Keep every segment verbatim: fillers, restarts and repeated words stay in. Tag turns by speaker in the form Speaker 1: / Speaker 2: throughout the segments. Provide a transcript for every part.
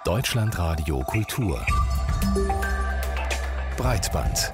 Speaker 1: Deutschlandradio Kultur Breitband.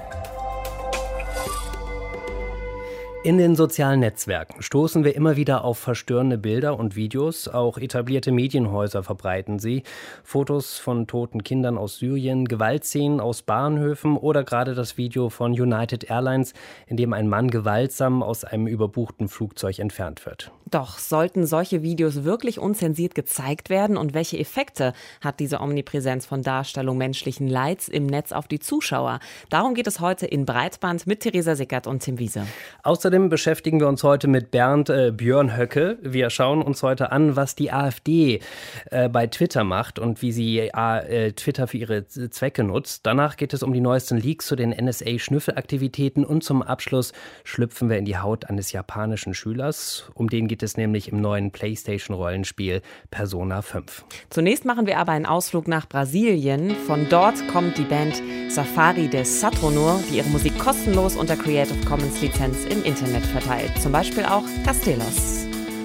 Speaker 2: In den sozialen Netzwerken stoßen wir immer wieder auf verstörende Bilder und Videos. Auch etablierte Medienhäuser verbreiten sie. Fotos von toten Kindern aus Syrien, Gewaltszenen aus Bahnhöfen oder gerade das Video von United Airlines, in dem ein Mann gewaltsam aus einem überbuchten Flugzeug entfernt wird.
Speaker 3: Doch sollten solche Videos wirklich unzensiert gezeigt werden? Und welche Effekte hat diese Omnipräsenz von Darstellung menschlichen Leids im Netz auf die Zuschauer? Darum geht es heute in Breitband mit Theresa Sickert und Tim Wiese.
Speaker 2: Außerdem beschäftigen wir uns heute mit Bernd äh, Björnhöcke. Wir schauen uns heute an, was die AfD äh, bei Twitter macht und wie sie äh, Twitter für ihre Zwecke nutzt. Danach geht es um die neuesten Leaks zu den N S A-Schnüffelaktivitäten und zum Abschluss schlüpfen wir in die Haut eines japanischen Schülers. Um den geht es nämlich im neuen PlayStation-Rollenspiel Persona fünf.
Speaker 3: Zunächst machen wir aber einen Ausflug nach Brasilien. Von dort kommt die Band Safari de Saturnur, die ihre Musik kostenlos unter Creative Commons Lizenz im Internet verteilt. Zum Beispiel auch Castelos.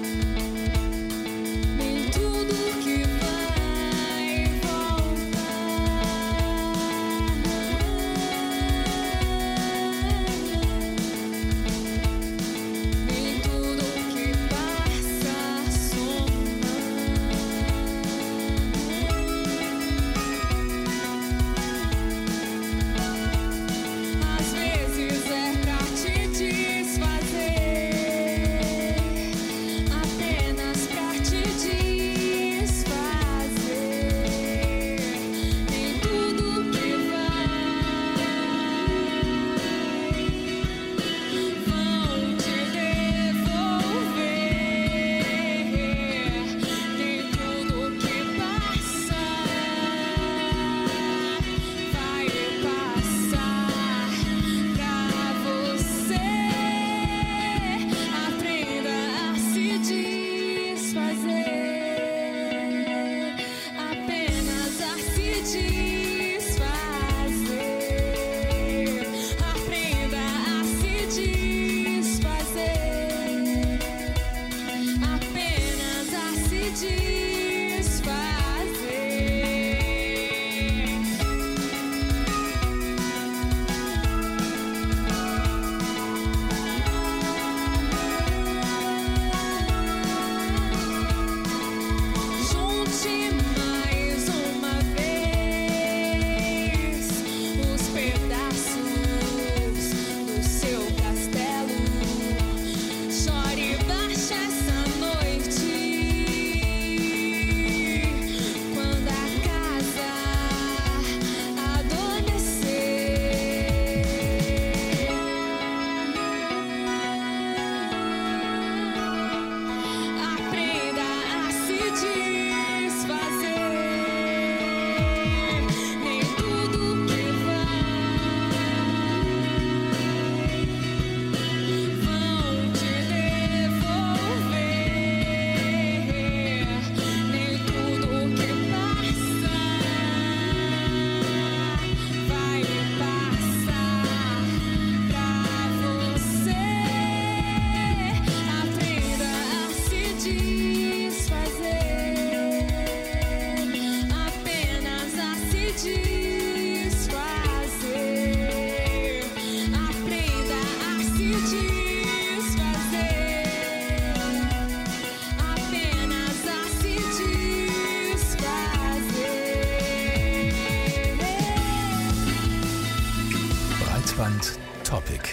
Speaker 1: Topic.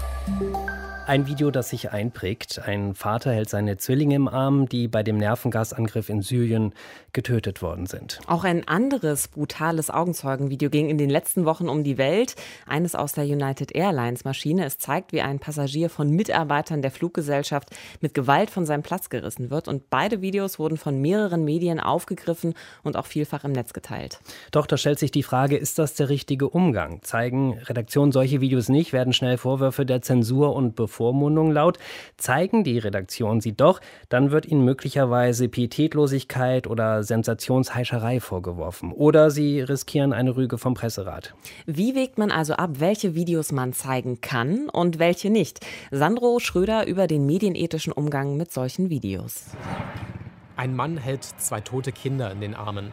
Speaker 2: Ein Video, das sich einprägt. Ein Vater hält seine Zwillinge im Arm, die bei dem Nervengasangriff in Syrien getötet worden sind.
Speaker 3: Auch ein anderes brutales Augenzeugenvideo ging in den letzten Wochen um die Welt. Eines aus der United Airlines Maschine. Es zeigt, wie ein Passagier von Mitarbeitern der Fluggesellschaft mit Gewalt von seinem Platz gerissen wird. Und beide Videos wurden von mehreren Medien aufgegriffen und auch vielfach im Netz geteilt.
Speaker 2: Doch da stellt sich die Frage, ist das der richtige Umgang? Zeigen Redaktionen solche Videos nicht, werden schnell Vorwürfe der Zensur und Bevormundung laut. Zeigen die Redaktionen sie doch, dann wird ihnen möglicherweise Pietätlosigkeit oder Sensationsheischerei vorgeworfen. Oder sie riskieren eine Rüge vom Presserat.
Speaker 3: Wie wägt man also ab, welche Videos man zeigen kann und welche nicht? Sandro Schröder über den medienethischen Umgang mit solchen Videos.
Speaker 4: Ein Mann hält zwei tote Kinder in den Armen.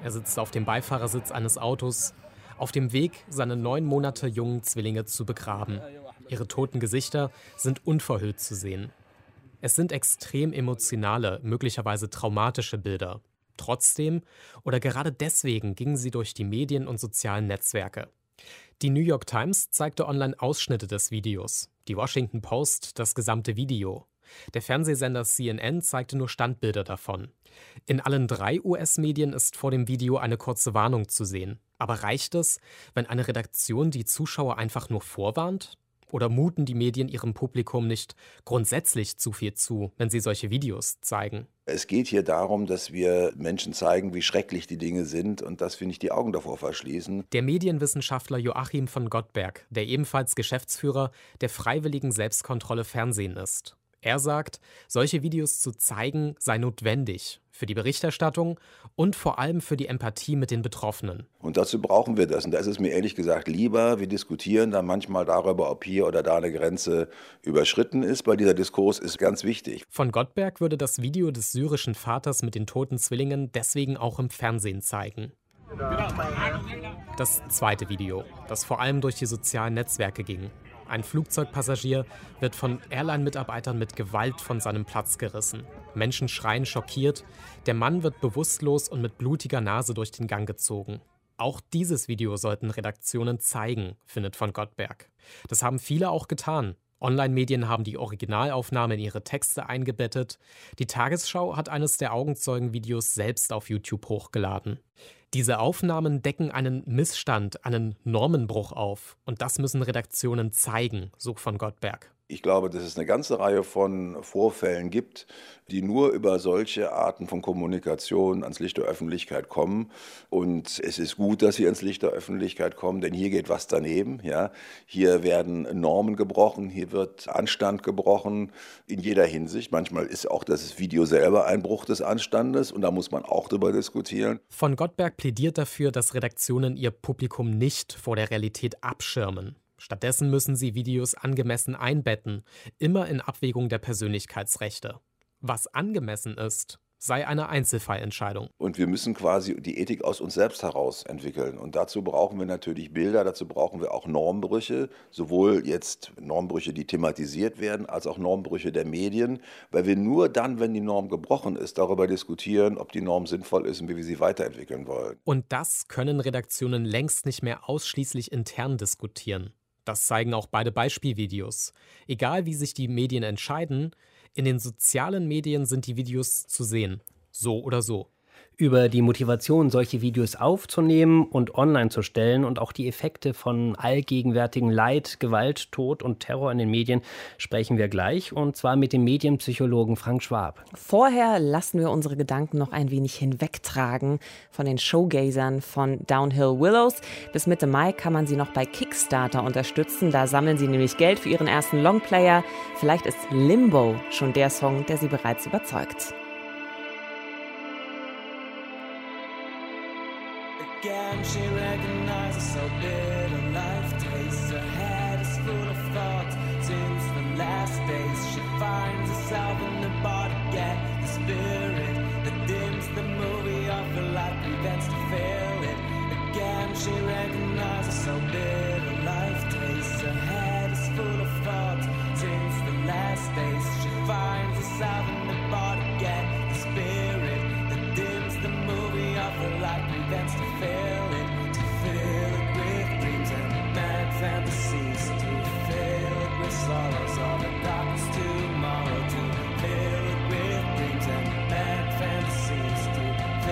Speaker 4: Er sitzt auf dem Beifahrersitz eines Autos, auf dem Weg, seine neun Monate jungen Zwillinge zu begraben. Ihre toten Gesichter sind unverhüllt zu sehen. Es sind extrem emotionale, möglicherweise traumatische Bilder. Trotzdem oder gerade deswegen gingen sie durch die Medien und sozialen Netzwerke. Die New York Times zeigte online Ausschnitte des Videos, die Washington Post das gesamte Video. Der Fernsehsender C N N zeigte nur Standbilder davon. In allen drei U S-Medien ist vor dem Video eine kurze Warnung zu sehen. Aber reicht es, wenn eine Redaktion die Zuschauer einfach nur vorwarnt? Oder muten die Medien ihrem Publikum nicht grundsätzlich zu viel zu, wenn sie solche Videos zeigen?
Speaker 5: Es geht hier darum, dass wir Menschen zeigen, wie schrecklich die Dinge sind und dass wir nicht die Augen davor verschließen.
Speaker 4: Der Medienwissenschaftler Joachim von Gottberg, der ebenfalls Geschäftsführer der Freiwilligen Selbstkontrolle Fernsehen ist. Er sagt, solche Videos zu zeigen sei notwendig für die Berichterstattung und vor allem für die Empathie mit den Betroffenen.
Speaker 5: Und dazu brauchen wir das. Und da ist es mir ehrlich gesagt lieber, wir diskutieren dann manchmal darüber, ob hier oder da eine Grenze überschritten ist, weil dieser Diskurs ist ganz wichtig.
Speaker 4: Von Gottberg würde das Video des syrischen Vaters mit den toten Zwillingen deswegen auch im Fernsehen zeigen. Das zweite Video, das vor allem durch die sozialen Netzwerke ging. Ein Flugzeugpassagier wird von Airline-Mitarbeitern mit Gewalt von seinem Platz gerissen. Menschen schreien schockiert. Der Mann wird bewusstlos und mit blutiger Nase durch den Gang gezogen. Auch dieses Video sollten Redaktionen zeigen, findet von Gottberg. Das haben viele auch getan. Online-Medien haben die Originalaufnahme in ihre Texte eingebettet. Die Tagesschau hat eines der Augenzeugen-Videos selbst auf YouTube hochgeladen. Diese Aufnahmen decken einen Missstand, einen Normenbruch auf. Und das müssen Redaktionen zeigen, so von Gottberg.
Speaker 5: Ich glaube, dass es eine ganze Reihe von Vorfällen gibt, die nur über solche Arten von Kommunikation ans Licht der Öffentlichkeit kommen. Und es ist gut, dass sie ans Licht der Öffentlichkeit kommen, denn hier geht was daneben. Ja? Hier werden Normen gebrochen, hier wird Anstand gebrochen in jeder Hinsicht. Manchmal ist auch das Video selber ein Bruch des Anstandes und da muss man auch drüber diskutieren.
Speaker 4: Von Gottberg plädiert dafür, dass Redaktionen ihr Publikum nicht vor der Realität abschirmen. Stattdessen müssen sie Videos angemessen einbetten, immer in Abwägung der Persönlichkeitsrechte. Was angemessen ist, sei eine Einzelfallentscheidung.
Speaker 5: Und wir müssen quasi die Ethik aus uns selbst heraus entwickeln. Und dazu brauchen wir natürlich Bilder, dazu brauchen wir auch Normbrüche, sowohl jetzt Normbrüche, die thematisiert werden, als auch Normbrüche der Medien, weil wir nur dann, wenn die Norm gebrochen ist, darüber diskutieren, ob die Norm sinnvoll ist und wie wir sie weiterentwickeln wollen.
Speaker 4: Und das können Redaktionen längst nicht mehr ausschließlich intern diskutieren. Das zeigen auch beide Beispielvideos. Egal wie sich die Medien entscheiden, in den sozialen Medien sind die Videos zu sehen. So oder so.
Speaker 2: Über die Motivation, solche Videos aufzunehmen und online zu stellen und auch die Effekte von allgegenwärtigen Leid, Gewalt, Tod und Terror in den Medien sprechen wir gleich, und zwar mit dem Medienpsychologen Frank Schwab.
Speaker 3: Vorher lassen wir unsere Gedanken noch ein wenig hinwegtragen von den Showgazern von Downhill Willows. Bis Mitte Mai kann man sie noch bei Kickstarter unterstützen. Da sammeln sie nämlich Geld für ihren ersten Longplayer. Vielleicht ist Limbo schon der Song, der sie bereits überzeugt.
Speaker 6: Again, she recognizes so bitter life tastes. Her head is full of thoughts since the last days. She finds herself in the bar to get the spirit that dims the movie of her life, prevents to feel it. Again, she recognizes so bitter life tastes. Her head is full of thoughts since the last days. She finds herself in the bar to get the spirit that dims the movie of her life, prevents to feel it, to fill it with dreams and mad fantasies, to fill it with sorrows of the darkest tomorrow, to fill it with dreams and mad fantasies, to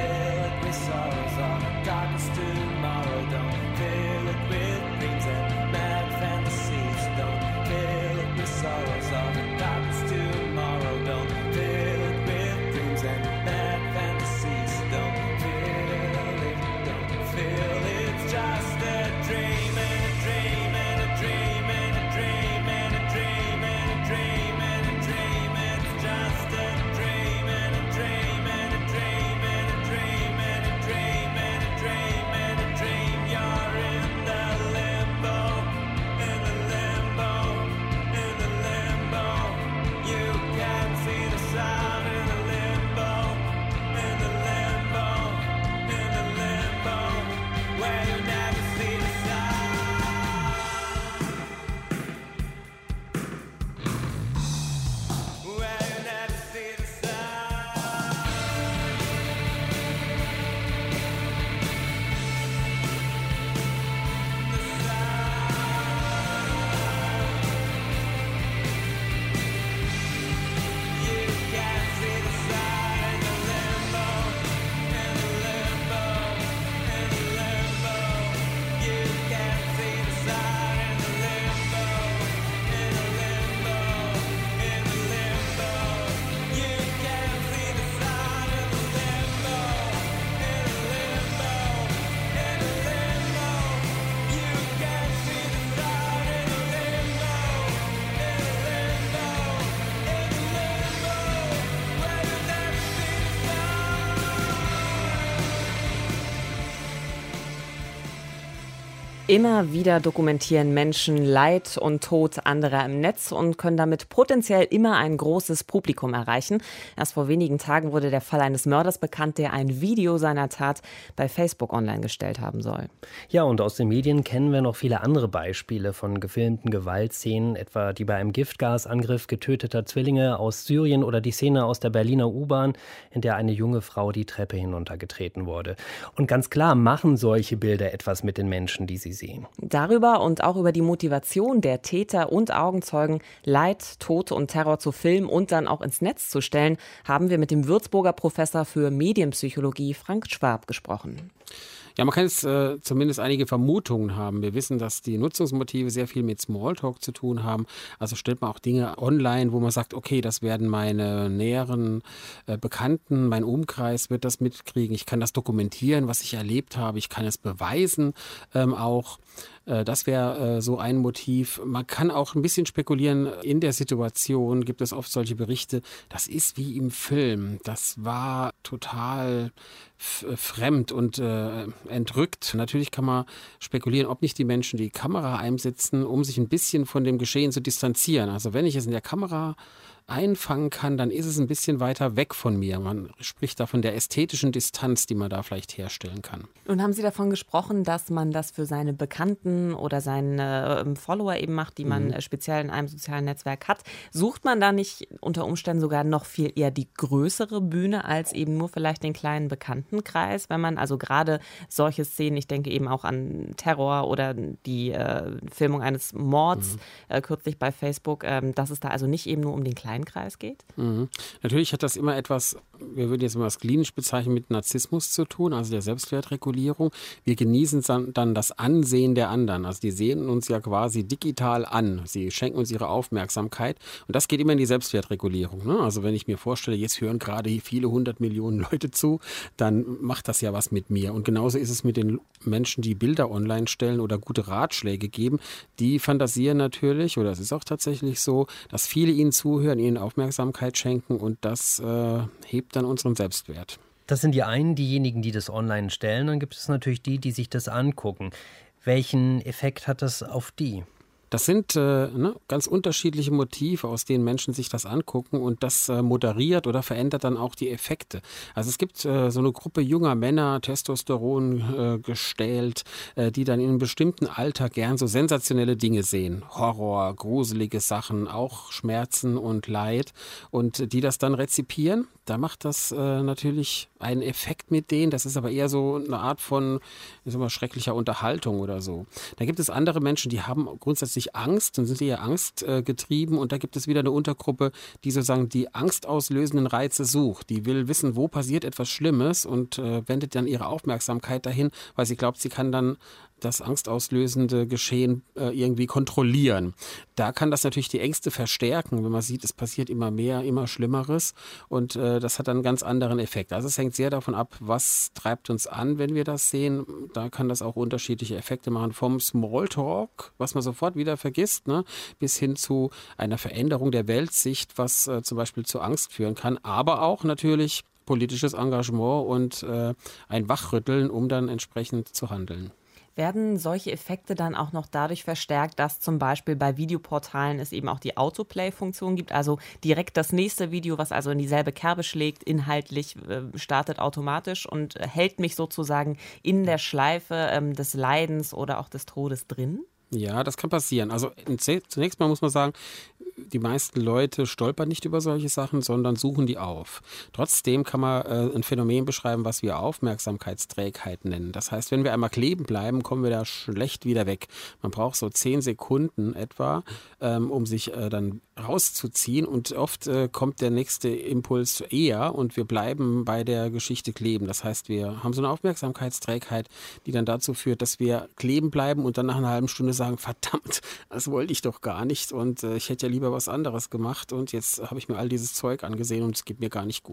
Speaker 3: Immer wieder dokumentieren Menschen Leid und Tod anderer im Netz und können damit potenziell immer ein großes Publikum erreichen. Erst vor wenigen Tagen wurde der Fall eines Mörders bekannt, der ein Video seiner Tat bei Facebook online gestellt haben soll.
Speaker 2: Ja, und aus den Medien kennen wir noch viele andere Beispiele von gefilmten Gewaltszenen, etwa die bei einem Giftgasangriff getöteter Zwillinge aus Syrien oder die Szene aus der Berliner U-Bahn, in der eine junge Frau die Treppe hinuntergetreten wurde. Und ganz klar machen solche Bilder etwas mit den Menschen, die sie sehen.
Speaker 3: Darüber und auch über die Motivation der Täter und Augenzeugen, Leid, Tod und Terror zu filmen und dann auch ins Netz zu stellen, haben wir mit dem Würzburger Professor für Medienpsychologie Frank Schwab gesprochen.
Speaker 7: Ja, man kann jetzt äh, zumindest einige Vermutungen haben. Wir wissen, dass die Nutzungsmotive sehr viel mit Smalltalk zu tun haben. Also stellt man auch Dinge online, wo man sagt, okay, das werden meine näheren äh, Bekannten, mein Umkreis wird das mitkriegen. Ich kann das dokumentieren, was ich erlebt habe. Ich kann es beweisen ähm, auch. Das wäre äh, so ein Motiv. Man kann auch ein bisschen spekulieren. In der Situation gibt es oft solche Berichte. Das ist wie im Film. Das war total f- fremd und äh, entrückt. Natürlich kann man spekulieren, ob nicht die Menschen die Kamera einsetzen, um sich ein bisschen von dem Geschehen zu distanzieren. Also wenn ich es in der Kamera einfangen kann, dann ist es ein bisschen weiter weg von mir. Man spricht da von der ästhetischen Distanz, die man da vielleicht herstellen kann.
Speaker 3: Nun haben Sie davon gesprochen, dass man das für seine Bekannten oder seine äh, Follower eben macht, die man mhm. äh, speziell in einem sozialen Netzwerk hat. Sucht man da nicht unter Umständen sogar noch viel eher die größere Bühne als eben nur vielleicht den kleinen Bekanntenkreis, wenn man also gerade solche Szenen, ich denke eben auch an Terror oder die äh, Filmung eines Mords mhm. äh, kürzlich bei Facebook, äh, dass es da also nicht eben nur um den kleinen Kreis geht?
Speaker 7: Mhm. Natürlich hat das immer etwas, wir würden jetzt mal das klinisch bezeichnen, mit Narzissmus zu tun, also der Selbstwertregulierung. Wir genießen dann das Ansehen der anderen. Also die sehen uns ja quasi digital an. Sie schenken uns ihre Aufmerksamkeit. Und das geht immer in die Selbstwertregulierung. Ne? Also wenn ich mir vorstelle, jetzt hören gerade viele hundert Millionen Leute zu, dann macht das ja was mit mir. Und genauso ist es mit den Menschen, die Bilder online stellen oder gute Ratschläge geben. Die fantasieren natürlich, oder es ist auch tatsächlich so, dass viele ihnen zuhören, ihnen Aufmerksamkeit schenken und das äh, hebt dann unseren Selbstwert.
Speaker 2: Das sind die einen, diejenigen, die das online stellen. Dann gibt es natürlich die, die sich das angucken. Welchen Effekt hat das auf die?
Speaker 7: Das sind äh, ne, ganz unterschiedliche Motive, aus denen Menschen sich das angucken und das äh, moderiert oder verändert dann auch die Effekte. Also es gibt äh, so eine Gruppe junger Männer, Testosteron äh, gestählt, äh, die dann in einem bestimmten Alter gern so sensationelle Dinge sehen. Horror, gruselige Sachen, auch Schmerzen und Leid und die das dann rezipieren. Da macht das äh, natürlich einen Effekt mit denen. Das ist aber eher so eine Art von ich sag mal, schrecklicher Unterhaltung oder so. Da gibt es andere Menschen, die haben grundsätzlich Angst und sind eher angstgetrieben. Und da gibt es wieder eine Untergruppe, die sozusagen die angstauslösenden Reize sucht. Die will wissen, wo passiert etwas Schlimmes und äh, wendet dann ihre Aufmerksamkeit dahin, weil sie glaubt, sie kann dann das angstauslösende Geschehen äh, irgendwie kontrollieren. Da kann das natürlich die Ängste verstärken, wenn man sieht, es passiert immer mehr, immer Schlimmeres und äh, das hat dann einen ganz anderen Effekt. Also es hängt sehr davon ab, was treibt uns an, wenn wir das sehen. Da kann das auch unterschiedliche Effekte machen, vom Smalltalk, was man sofort wieder vergisst, ne, bis hin zu einer Veränderung der Weltsicht, was äh, zum Beispiel zu Angst führen kann, aber auch natürlich politisches Engagement und äh, ein Wachrütteln, um dann entsprechend zu handeln.
Speaker 3: Werden solche Effekte dann auch noch dadurch verstärkt, dass zum Beispiel bei Videoportalen es eben auch die Autoplay-Funktion gibt, also direkt das nächste Video, was also in dieselbe Kerbe schlägt, inhaltlich äh, startet automatisch und hält mich sozusagen in der Schleife ähm, des Leidens oder auch des Todes drin?
Speaker 7: Ja, das kann passieren. Also zunächst mal muss man sagen, die meisten Leute stolpern nicht über solche Sachen, sondern suchen die auf. Trotzdem kann man äh, ein Phänomen beschreiben, was wir Aufmerksamkeitsträgheit nennen. Das heißt, wenn wir einmal kleben bleiben, kommen wir da schlecht wieder weg. Man braucht so zehn Sekunden etwa, ähm, um sich äh, dann rauszuziehen und oft äh, kommt der nächste Impuls eher und wir bleiben bei der Geschichte kleben. Das heißt, wir haben so eine Aufmerksamkeitsträgheit, die dann dazu führt, dass wir kleben bleiben und dann nach einer halben Stunde sagen, verdammt, das wollte ich doch gar nicht und äh, ich hätte ja lieber was anderes gemacht und jetzt habe ich mir all dieses Zeug angesehen und es geht mir gar nicht gut.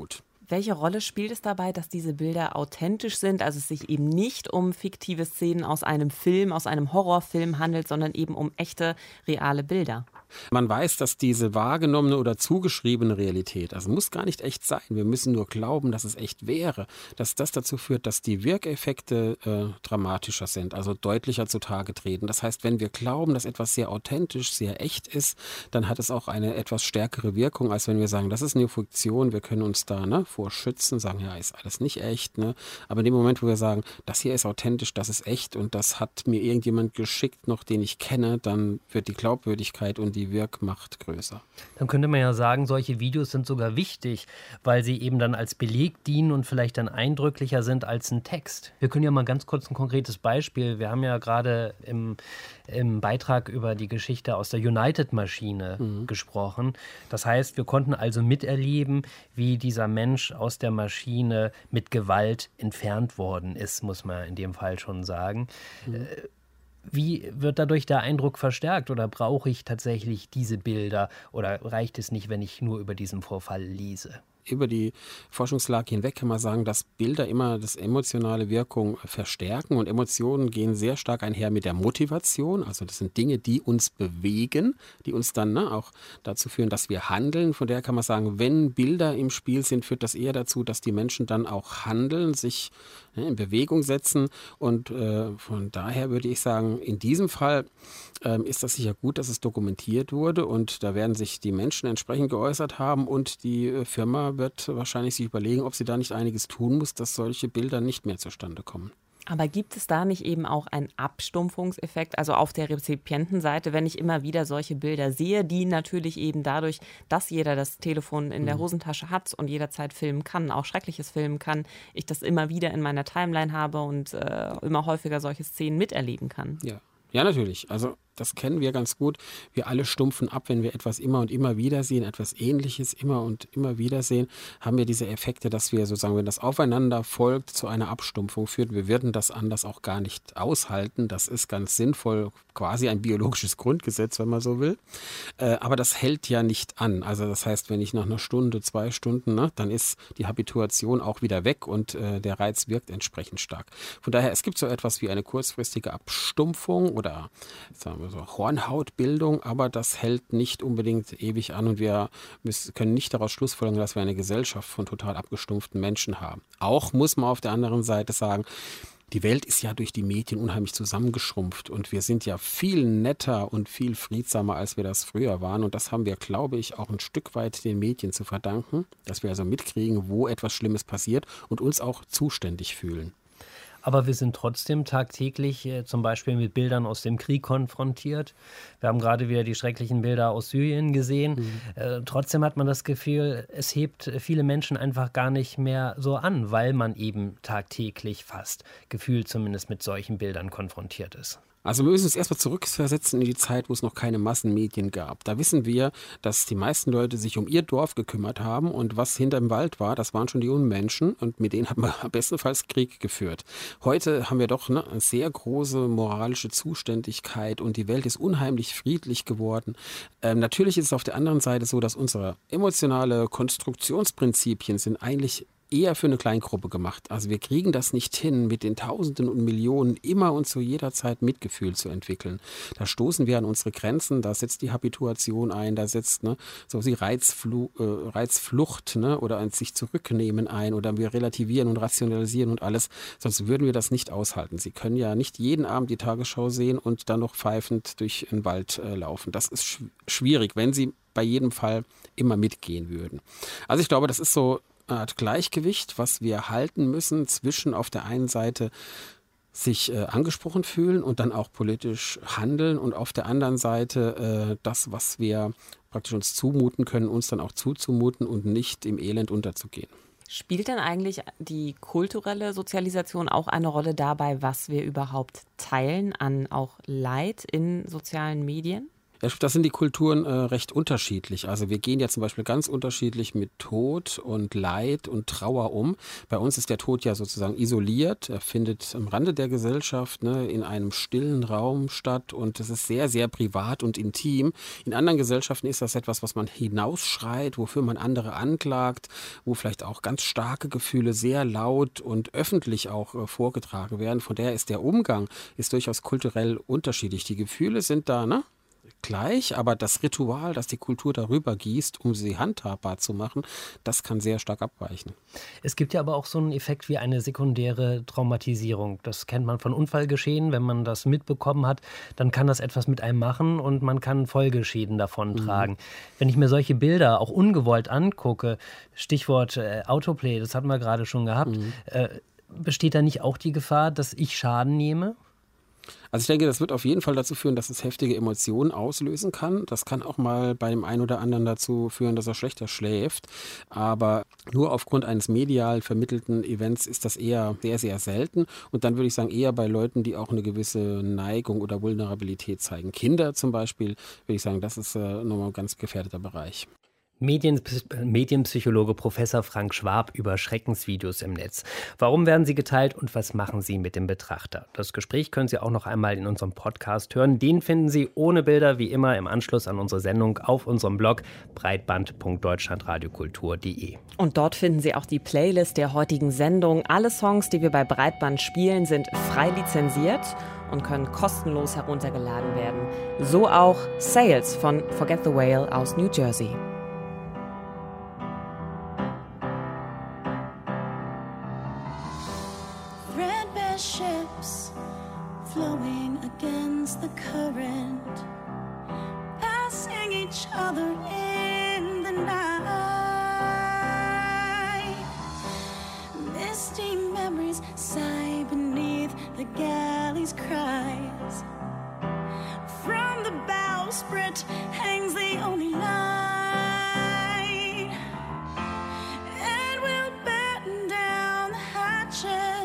Speaker 3: Welche Rolle spielt es dabei, dass diese Bilder authentisch sind, also es sich eben nicht um fiktive Szenen aus einem Film, aus einem Horrorfilm handelt, sondern eben um echte, reale Bilder?
Speaker 7: Man weiß, dass diese wahrgenommene oder zugeschriebene Realität, also muss gar nicht echt sein, wir müssen nur glauben, dass es echt wäre, dass das dazu führt, dass die Wirkeffekte äh, dramatischer sind, also deutlicher zutage treten. Das heißt, wenn wir glauben, dass etwas sehr authentisch, sehr echt ist, dann hat es auch eine etwas stärkere Wirkung, als wenn wir sagen, das ist eine Fiktion, wir können uns da ne, vor schützen, sagen, ja, ist alles nicht echt. Ne? Aber in dem Moment, wo wir sagen, das hier ist authentisch, das ist echt und das hat mir irgendjemand geschickt, noch den ich kenne, dann wird die Glaubwürdigkeit und die die Wirkmacht größer.
Speaker 2: Dann könnte man ja sagen, solche Videos sind sogar wichtig, weil sie eben dann als Beleg dienen und vielleicht dann eindrücklicher sind als ein Text. Wir können ja mal ganz kurz ein konkretes Beispiel. Wir haben ja gerade im, im Beitrag über die Geschichte aus der United-Maschine mhm. gesprochen. Das heißt, wir konnten also miterleben, wie dieser Mensch aus der Maschine mit Gewalt entfernt worden ist, muss man in dem Fall schon sagen. Mhm. Wie wird dadurch der Eindruck verstärkt oder brauche ich tatsächlich diese Bilder oder reicht es nicht, wenn ich nur über diesen Vorfall lese?
Speaker 7: Über die Forschungslage hinweg kann man sagen, dass Bilder immer das emotionale Wirkung verstärken und Emotionen gehen sehr stark einher mit der Motivation. Also das sind Dinge, die uns bewegen, die uns dann ne, auch dazu führen, dass wir handeln. Von daher kann man sagen, wenn Bilder im Spiel sind, führt das eher dazu, dass die Menschen dann auch handeln, sich ne, in Bewegung setzen und äh, von daher würde ich sagen, in diesem Fall ähm, ist das sicher gut, dass es dokumentiert wurde und da werden sich die Menschen entsprechend geäußert haben und die äh, Firma wird wahrscheinlich sich überlegen, ob sie da nicht einiges tun muss, dass solche Bilder nicht mehr zustande kommen.
Speaker 3: Aber gibt es da nicht eben auch einen Abstumpfungseffekt, also auf der Rezipientenseite, wenn ich immer wieder solche Bilder sehe, die natürlich eben dadurch, dass jeder das Telefon in der Hosentasche hat und jederzeit filmen kann, auch Schreckliches filmen kann, ich das immer wieder in meiner Timeline habe und äh, immer häufiger solche Szenen miterleben kann?
Speaker 7: Ja, ja natürlich. Also das kennen wir ganz gut. Wir alle stumpfen ab, wenn wir etwas immer und immer wieder sehen, etwas Ähnliches immer und immer wieder sehen, haben wir diese Effekte, dass wir sozusagen, wenn das aufeinander folgt, zu einer Abstumpfung führt. Wir würden das anders auch gar nicht aushalten. Das ist ganz sinnvoll, quasi ein biologisches Grundgesetz, wenn man so will. Äh, aber das hält ja nicht an. Also das heißt, wenn ich nach einer Stunde, zwei Stunden, ne, dann ist die Habituation auch wieder weg und äh, der Reiz wirkt entsprechend stark. Von daher, es gibt so etwas wie eine kurzfristige Abstumpfung oder sagen wir so Hornhautbildung, aber das hält nicht unbedingt ewig an und wir müssen, können nicht daraus schlussfolgern, dass wir eine Gesellschaft von total abgestumpften Menschen haben. Auch muss man auf der anderen Seite sagen, die Welt ist ja durch die Medien unheimlich zusammengeschrumpft und wir sind ja viel netter und viel friedsamer, als wir das früher waren und das haben wir, glaube ich, auch ein Stück weit den Medien zu verdanken, dass wir also mitkriegen, wo etwas Schlimmes passiert und uns auch zuständig fühlen.
Speaker 2: Aber wir sind trotzdem tagtäglich äh, zum Beispiel mit Bildern aus dem Krieg konfrontiert. Wir haben gerade wieder die schrecklichen Bilder aus Syrien gesehen. Mhm. Äh, trotzdem hat man das Gefühl, es hebt viele Menschen einfach gar nicht mehr so an, weil man eben tagtäglich fast gefühlt zumindest mit solchen Bildern konfrontiert ist.
Speaker 7: Also wir müssen uns erstmal zurückversetzen in die Zeit, wo es noch keine Massenmedien gab. Da wissen wir, dass die meisten Leute sich um ihr Dorf gekümmert haben und was hinterm Wald war, das waren schon die Unmenschen und mit denen hat man bestenfalls Krieg geführt. Heute haben wir doch ne, eine sehr große moralische Zuständigkeit und die Welt ist unheimlich friedlich geworden. Ähm, natürlich ist es auf der anderen Seite so, dass unsere emotionale Konstruktionsprinzipien sind eigentlich eher für eine Kleingruppe gemacht. Also wir kriegen das nicht hin, mit den Tausenden und Millionen immer und zu jeder Zeit Mitgefühl zu entwickeln. Da stoßen wir an unsere Grenzen, da setzt die Habituation ein, da setzt ne, so die Reizflu- äh, Reizflucht ne, oder ein sich zurücknehmen ein oder wir relativieren und rationalisieren und alles. Sonst würden wir das nicht aushalten. Sie können ja nicht jeden Abend die Tagesschau sehen und dann noch pfeifend durch den Wald äh, laufen. Das ist sch- schwierig, wenn Sie bei jedem Fall immer mitgehen würden. Also ich glaube, das ist so Art Gleichgewicht, was wir halten müssen zwischen auf der einen Seite sich äh, angesprochen fühlen und dann auch politisch handeln und auf der anderen Seite äh, das, was wir praktisch uns zumuten können, uns dann auch zuzumuten und nicht im Elend unterzugehen.
Speaker 3: Spielt denn eigentlich die kulturelle Sozialisation auch eine Rolle dabei, was wir überhaupt teilen an auch Leid in sozialen Medien?
Speaker 7: Ja, das sind die Kulturen äh, recht unterschiedlich. Also wir gehen ja zum Beispiel ganz unterschiedlich mit Tod und Leid und Trauer um. Bei uns ist der Tod ja sozusagen isoliert. Er findet am Rande der Gesellschaft, ne, in einem stillen Raum statt und es ist sehr, sehr privat und intim. In anderen Gesellschaften ist das etwas, was man hinausschreit, wofür man andere anklagt, wo vielleicht auch ganz starke Gefühle sehr laut und öffentlich auch äh, vorgetragen werden. Von daher ist der Umgang ist durchaus kulturell unterschiedlich. Die Gefühle sind da, ne? Gleich, aber das Ritual, das die Kultur darüber gießt, um sie handhabbar zu machen, das kann sehr stark abweichen.
Speaker 2: Es gibt ja aber auch so einen Effekt wie eine sekundäre Traumatisierung. Das kennt man von Unfallgeschehen. Wenn man das mitbekommen hat, dann kann das etwas mit einem machen und man kann Folgeschäden davontragen. Mhm. Wenn ich mir solche Bilder auch ungewollt angucke, Stichwort äh, Autoplay, das hatten wir gerade schon gehabt, mhm. äh, besteht da nicht auch die Gefahr, dass ich Schaden nehme?
Speaker 7: Also ich denke, das wird auf jeden Fall dazu führen, dass es heftige Emotionen auslösen kann. Das kann auch mal bei dem einen oder anderen dazu führen, dass er schlechter schläft. Aber nur aufgrund eines medial vermittelten Events ist das eher sehr, sehr selten. Und dann würde ich sagen, eher bei Leuten, die auch eine gewisse Neigung oder Vulnerabilität zeigen. Kinder zum Beispiel, würde ich sagen, das ist äh, nochmal ein ganz gefährdeter Bereich.
Speaker 2: Medien, Medienpsychologe Professor Frank Schwab über Schreckensvideos im Netz. Warum werden sie geteilt und was machen sie mit dem Betrachter? Das Gespräch können Sie auch noch einmal in unserem Podcast hören. Den finden Sie ohne Bilder wie immer im Anschluss an unsere Sendung auf unserem Blog breitband punkt deutschlandradiokultur punkt de.
Speaker 3: Und dort finden Sie auch die Playlist der heutigen Sendung. Alle Songs, die wir bei Breitband spielen, sind frei lizenziert und können kostenlos heruntergeladen werden. So auch Sales von Forget the Whale aus New Jersey.
Speaker 8: Ships flowing against the current, passing each other in the night. Misty memories sigh beneath the galley's cries. From the bowsprit hangs the only light, and we'll batten down the hatches.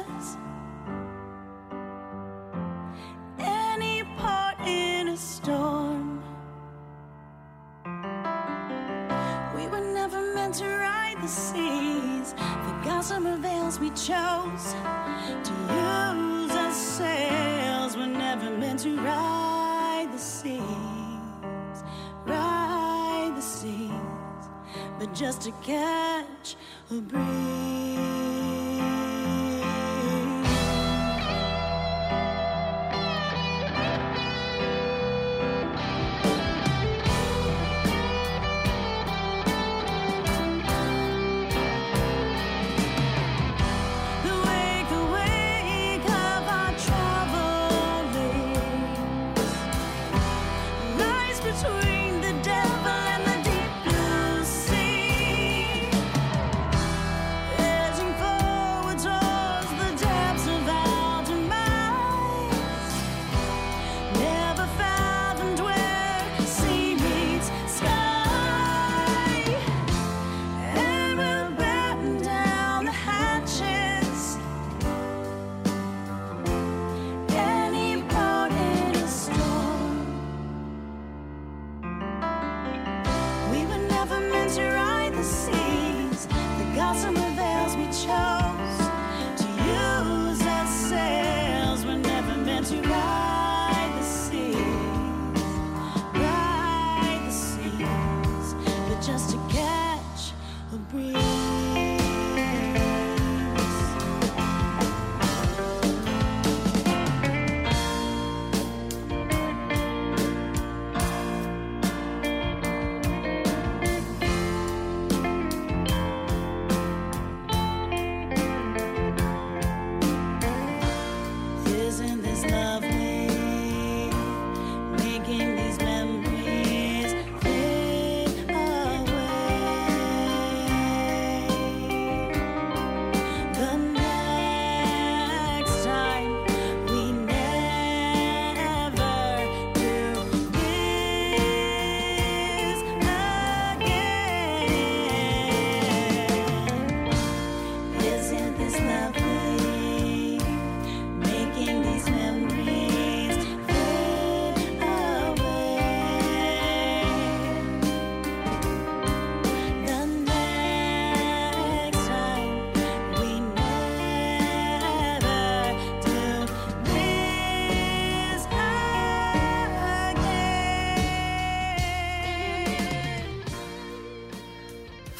Speaker 8: Storm. We were never meant to ride the seas, the gossamer veils we chose to use as sails. We're never meant to ride the seas, ride the seas, but just to catch a breeze.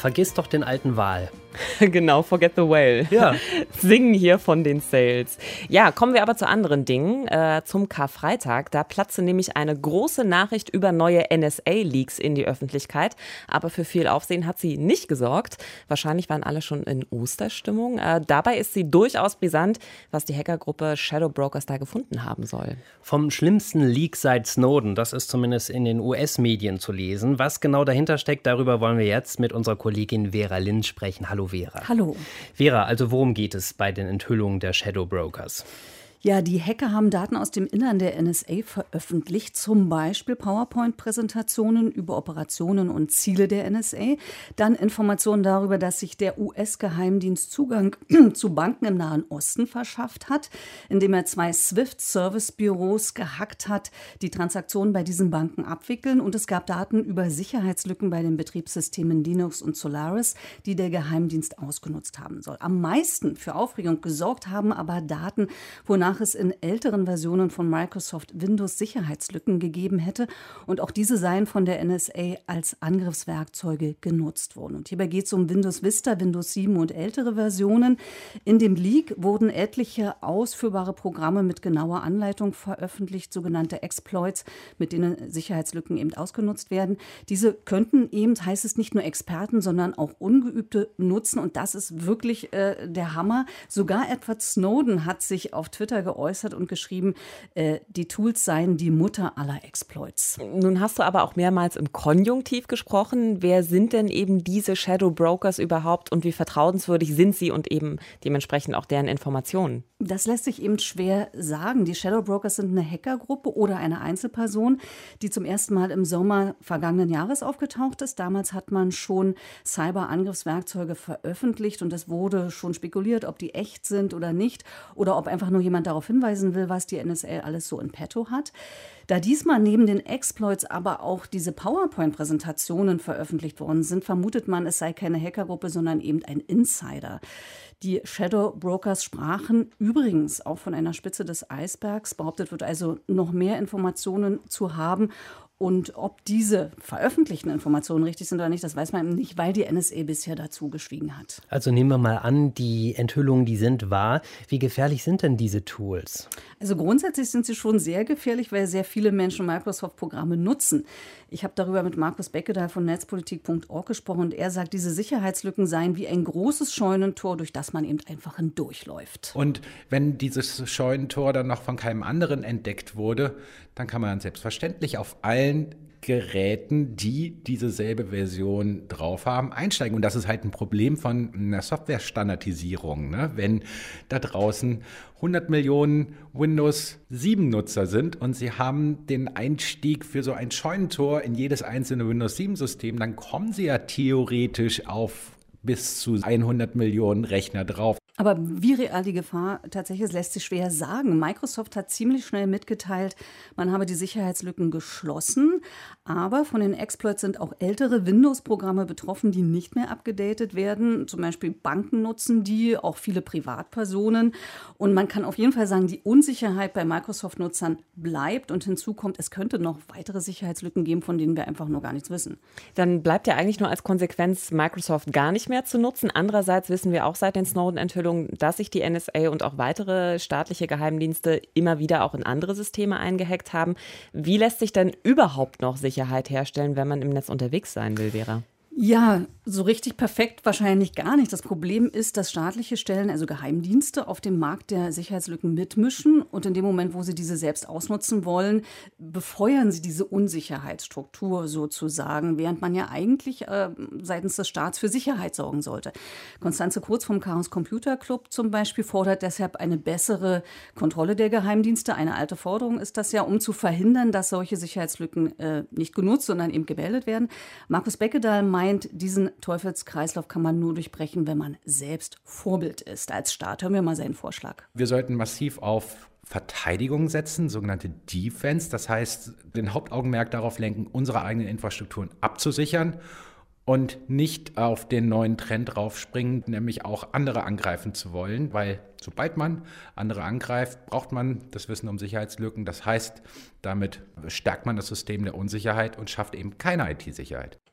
Speaker 2: vergiss doch den alten Wal.
Speaker 3: Genau, forget the whale.
Speaker 2: Ja.
Speaker 3: Singen hier von den Sales. Ja, kommen wir aber zu anderen Dingen. Äh, zum Karfreitag. Da platzte nämlich eine große Nachricht über neue N S A-Leaks in die Öffentlichkeit. Aber für viel Aufsehen hat sie nicht gesorgt. Wahrscheinlich waren alle schon in Osterstimmung. Äh, dabei ist sie durchaus brisant, was die Hackergruppe Shadow Brokers da gefunden haben soll.
Speaker 2: Vom schlimmsten Leak seit Snowden, das ist zumindest in den U S-Medien zu lesen. Was genau dahinter steckt, darüber wollen wir jetzt mit unserer Kollegin Vera Lind sprechen. Hallo Vera.
Speaker 9: Hallo.
Speaker 2: Vera, also worum geht es bei den Enthüllungen der Shadow Brokers?
Speaker 9: Ja, die Hacker haben Daten aus dem Innern der N S A veröffentlicht, zum Beispiel PowerPoint-Präsentationen über Operationen und Ziele der N S A, dann Informationen darüber, dass sich der U S-Geheimdienst Zugang zu Banken im Nahen Osten verschafft hat, indem er zwei Swift-Service-Büros gehackt hat, die Transaktionen bei diesen Banken abwickeln. Und es gab Daten über Sicherheitslücken bei den Betriebssystemen Linux und Solaris, die der Geheimdienst ausgenutzt haben soll. Am meisten für Aufregung gesorgt haben aber Daten, wonach es in älteren Versionen von Microsoft Windows Sicherheitslücken gegeben hätte und auch diese seien von der N S A als Angriffswerkzeuge genutzt worden. Und hierbei geht es um Windows Vista, Windows sieben und ältere Versionen. In dem Leak wurden etliche ausführbare Programme mit genauer Anleitung veröffentlicht, sogenannte Exploits, mit denen Sicherheitslücken eben ausgenutzt werden. Diese könnten eben, heißt es, nicht nur Experten, sondern auch Ungeübte nutzen und das ist wirklich äh, der Hammer. Sogar Edward Snowden hat sich auf Twitter geäußert und geschrieben, äh, die Tools seien die Mutter aller Exploits.
Speaker 3: Nun hast du aber auch mehrmals im Konjunktiv gesprochen. Wer sind denn eben diese Shadow Brokers überhaupt und wie vertrauenswürdig sind sie und eben dementsprechend auch deren Informationen?
Speaker 9: Das lässt sich eben schwer sagen. Die Shadow Brokers sind eine Hackergruppe oder eine Einzelperson, die zum ersten Mal im Sommer vergangenen Jahres aufgetaucht ist. Damals hat man schon Cyberangriffswerkzeuge veröffentlicht und es wurde schon spekuliert, ob die echt sind oder nicht oder ob einfach nur jemand darauf hinweisen will, was die N S A alles so in petto hat. Da diesmal neben den Exploits aber auch diese PowerPoint-Präsentationen veröffentlicht worden sind, vermutet man, es sei keine Hackergruppe, sondern eben ein Insider. Die Shadow Brokers sprachen übrigens auch von einer Spitze des Eisbergs. Behauptet wird also, noch mehr Informationen zu haben. Und ob diese veröffentlichten Informationen richtig sind oder nicht, das weiß man eben nicht, weil die N S A bisher dazu geschwiegen hat.
Speaker 2: Also nehmen wir mal an, die Enthüllungen, die sind wahr. Wie gefährlich sind denn diese Tools?
Speaker 9: Also grundsätzlich sind sie schon sehr gefährlich, weil sehr viele Menschen Microsoft-Programme nutzen. Ich habe darüber mit Markus Beckedahl von netzpolitik punkt org gesprochen und er sagt, diese Sicherheitslücken seien wie ein großes Scheunentor, durch das man eben einfach hindurchläuft.
Speaker 10: Und wenn dieses Scheunentor dann noch von keinem anderen entdeckt wurde, dann kann man selbstverständlich auf allen Geräten, die diese selbe Version drauf haben, einsteigen. Und das ist halt ein Problem von einer Software-Standardisierung. Ne? Wenn da draußen hundert Millionen Windows sieben Nutzer sind und sie haben den Einstieg für so ein Scheunentor in jedes einzelne Windows sieben System, dann kommen sie ja theoretisch auf bis zu hundert Millionen Rechner drauf.
Speaker 9: Aber wie real die Gefahr tatsächlich ist, lässt sich schwer sagen. Microsoft hat ziemlich schnell mitgeteilt, man habe die Sicherheitslücken geschlossen. Aber von den Exploits sind auch ältere Windows-Programme betroffen, die nicht mehr abgedatet werden. Zum Beispiel Banken nutzen die, auch viele Privatpersonen. Und man kann auf jeden Fall sagen, die Unsicherheit bei Microsoft-Nutzern bleibt. Und hinzu kommt, es könnte noch weitere Sicherheitslücken geben, von denen wir einfach nur gar nichts wissen.
Speaker 3: Dann bleibt ja eigentlich nur als Konsequenz Microsoft gar nicht mehr zu nutzen. Andererseits wissen wir auch seit den Snowden-Enthüllungen, dass sich die N S A und auch weitere staatliche Geheimdienste immer wieder auch in andere Systeme eingehackt haben. Wie lässt sich denn überhaupt noch Sicherheit herstellen, wenn man im Netz unterwegs sein will, Vera?
Speaker 9: Ja, so richtig perfekt wahrscheinlich gar nicht. Das Problem ist, dass staatliche Stellen, also Geheimdienste, auf dem Markt der Sicherheitslücken mitmischen. Und in dem Moment, wo sie diese selbst ausnutzen wollen, befeuern sie diese Unsicherheitsstruktur sozusagen, während man ja eigentlich äh, seitens des Staats für Sicherheit sorgen sollte. Constanze Kurz vom Chaos Computer Club zum Beispiel fordert deshalb eine bessere Kontrolle der Geheimdienste. Eine alte Forderung ist das ja, um zu verhindern, dass solche Sicherheitslücken äh, nicht genutzt, sondern eben gemeldet werden. Markus Beckedahl meint, diesen Teufelskreislauf kann man nur durchbrechen, wenn man selbst Vorbild ist. Als Staat hören wir mal seinen Vorschlag.
Speaker 10: Wir sollten massiv auf Verteidigung setzen, sogenannte Defense. Das heißt, den Hauptaugenmerk darauf lenken, unsere eigenen Infrastrukturen abzusichern und nicht auf den neuen Trend raufspringen, nämlich auch andere angreifen zu wollen, weil sobald man andere angreift, braucht man das Wissen um Sicherheitslücken. Das heißt, damit stärkt man das System der Unsicherheit und schafft eben keine I T-Sicherheit.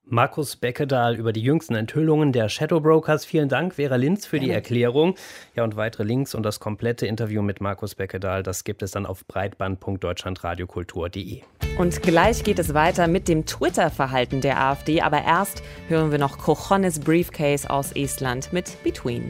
Speaker 2: Markus Beckedahl über die jüngsten Enthüllungen der Shadow Brokers. Vielen Dank, Vera Linz, für die Erklärung. Ja, und weitere Links und das komplette Interview mit Markus Beckedahl, das gibt es dann auf breitband punkt deutschlandradiokultur punkt de.
Speaker 3: Und gleich geht es weiter mit dem Twitter-Verhalten der AfD. Aber erst hören wir noch Cojones Briefcase aus Estland mit Between.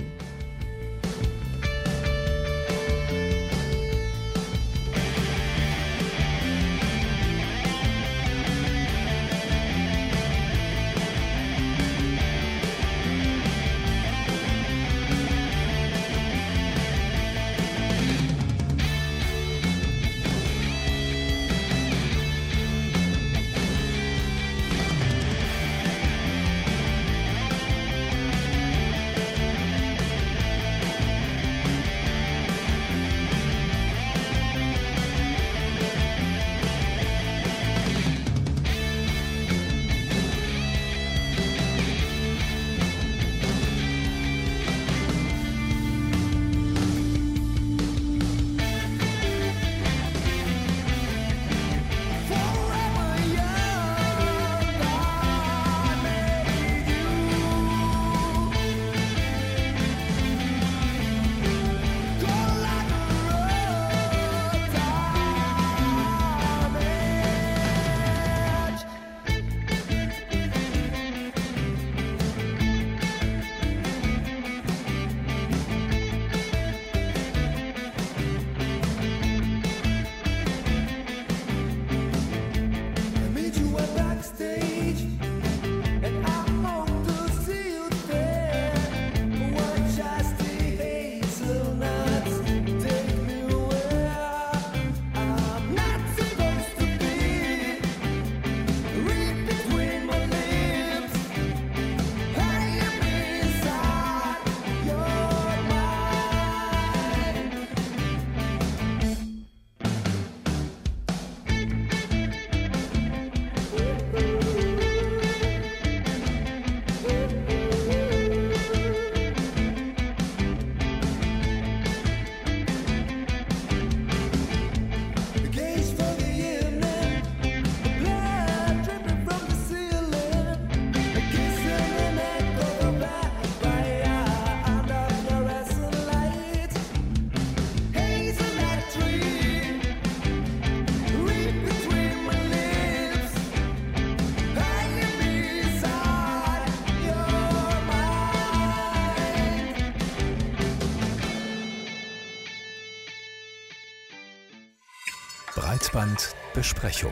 Speaker 1: Breitbandbesprechung.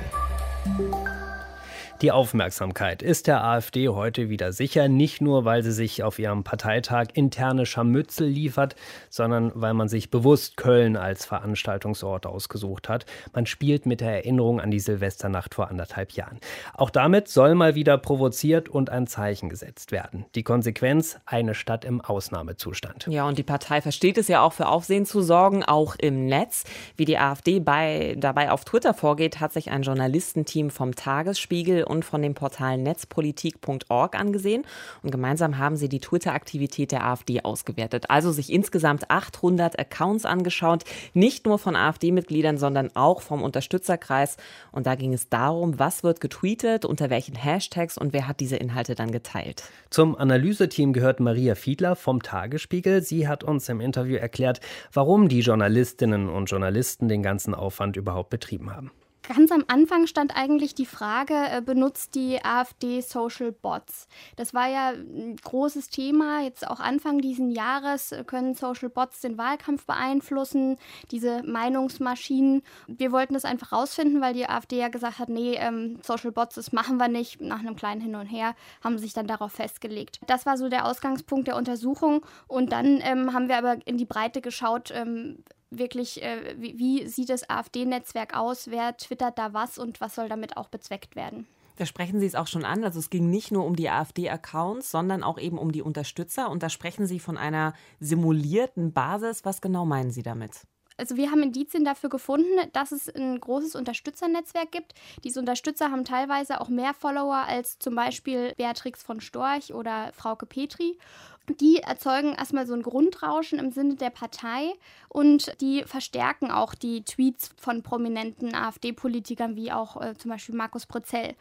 Speaker 2: Die Aufmerksamkeit ist der AfD heute wieder sicher, nicht nur, weil sie sich auf ihrem Parteitag interne Scharmützel liefert, sondern weil man sich bewusst Köln als Veranstaltungsort ausgesucht hat. Man spielt mit der Erinnerung an die Silvesternacht vor anderthalb Jahren. Auch damit soll mal wieder provoziert und ein Zeichen gesetzt werden. Die Konsequenz: eine Stadt im Ausnahmezustand.
Speaker 3: Ja, und die Partei versteht es ja auch, für Aufsehen zu sorgen, auch im Netz. Wie die AfD bei, dabei auf Twitter vorgeht, hat sich ein Journalistenteam vom Tagesspiegel und von dem Portal netzpolitik punkt org angesehen. Und gemeinsam haben sie die Twitter-Aktivität der AfD ausgewertet. Also sich insgesamt achthundert Accounts angeschaut, nicht nur von AfD-Mitgliedern, sondern auch vom Unterstützerkreis. Und da ging es darum, was wird getweetet, unter welchen Hashtags und wer hat diese Inhalte dann geteilt.
Speaker 2: Zum Analyseteam gehört Maria Fiedler vom Tagesspiegel. Sie hat uns im Interview erklärt, warum die Journalistinnen und Journalisten den ganzen Aufwand überhaupt betrieben haben.
Speaker 11: Ganz am Anfang stand eigentlich die Frage, äh, benutzt die AfD Social Bots? Das war ja ein großes Thema. Jetzt auch Anfang diesen Jahres äh, können Social Bots den Wahlkampf beeinflussen, diese Meinungsmaschinen. Wir wollten das einfach rausfinden, weil die AfD ja gesagt hat, nee, ähm, Social Bots, das machen wir nicht. Nach einem kleinen Hin und Her haben sie sich dann darauf festgelegt. Das war so der Ausgangspunkt der Untersuchung. Und dann ähm, haben wir aber in die Breite geschaut, ähm, wirklich, äh, wie, wie sieht das AfD-Netzwerk aus, wer twittert da was und was soll damit auch bezweckt werden.
Speaker 3: Da sprechen Sie es auch schon an, also es ging nicht nur um die AfD-Accounts, sondern auch eben um die Unterstützer und da sprechen Sie von einer simulierten Basis. Was genau meinen Sie damit?
Speaker 11: Also wir haben Indizien dafür gefunden, dass es ein großes Unterstützernetzwerk gibt. Diese Unterstützer haben teilweise auch mehr Follower als zum Beispiel Beatrix von Storch oder Frauke Petry. Die erzeugen erstmal so ein Grundrauschen im Sinne der Partei und die verstärken auch die Tweets von prominenten AfD-Politikern wie auch äh, zum Beispiel Markus Prezell.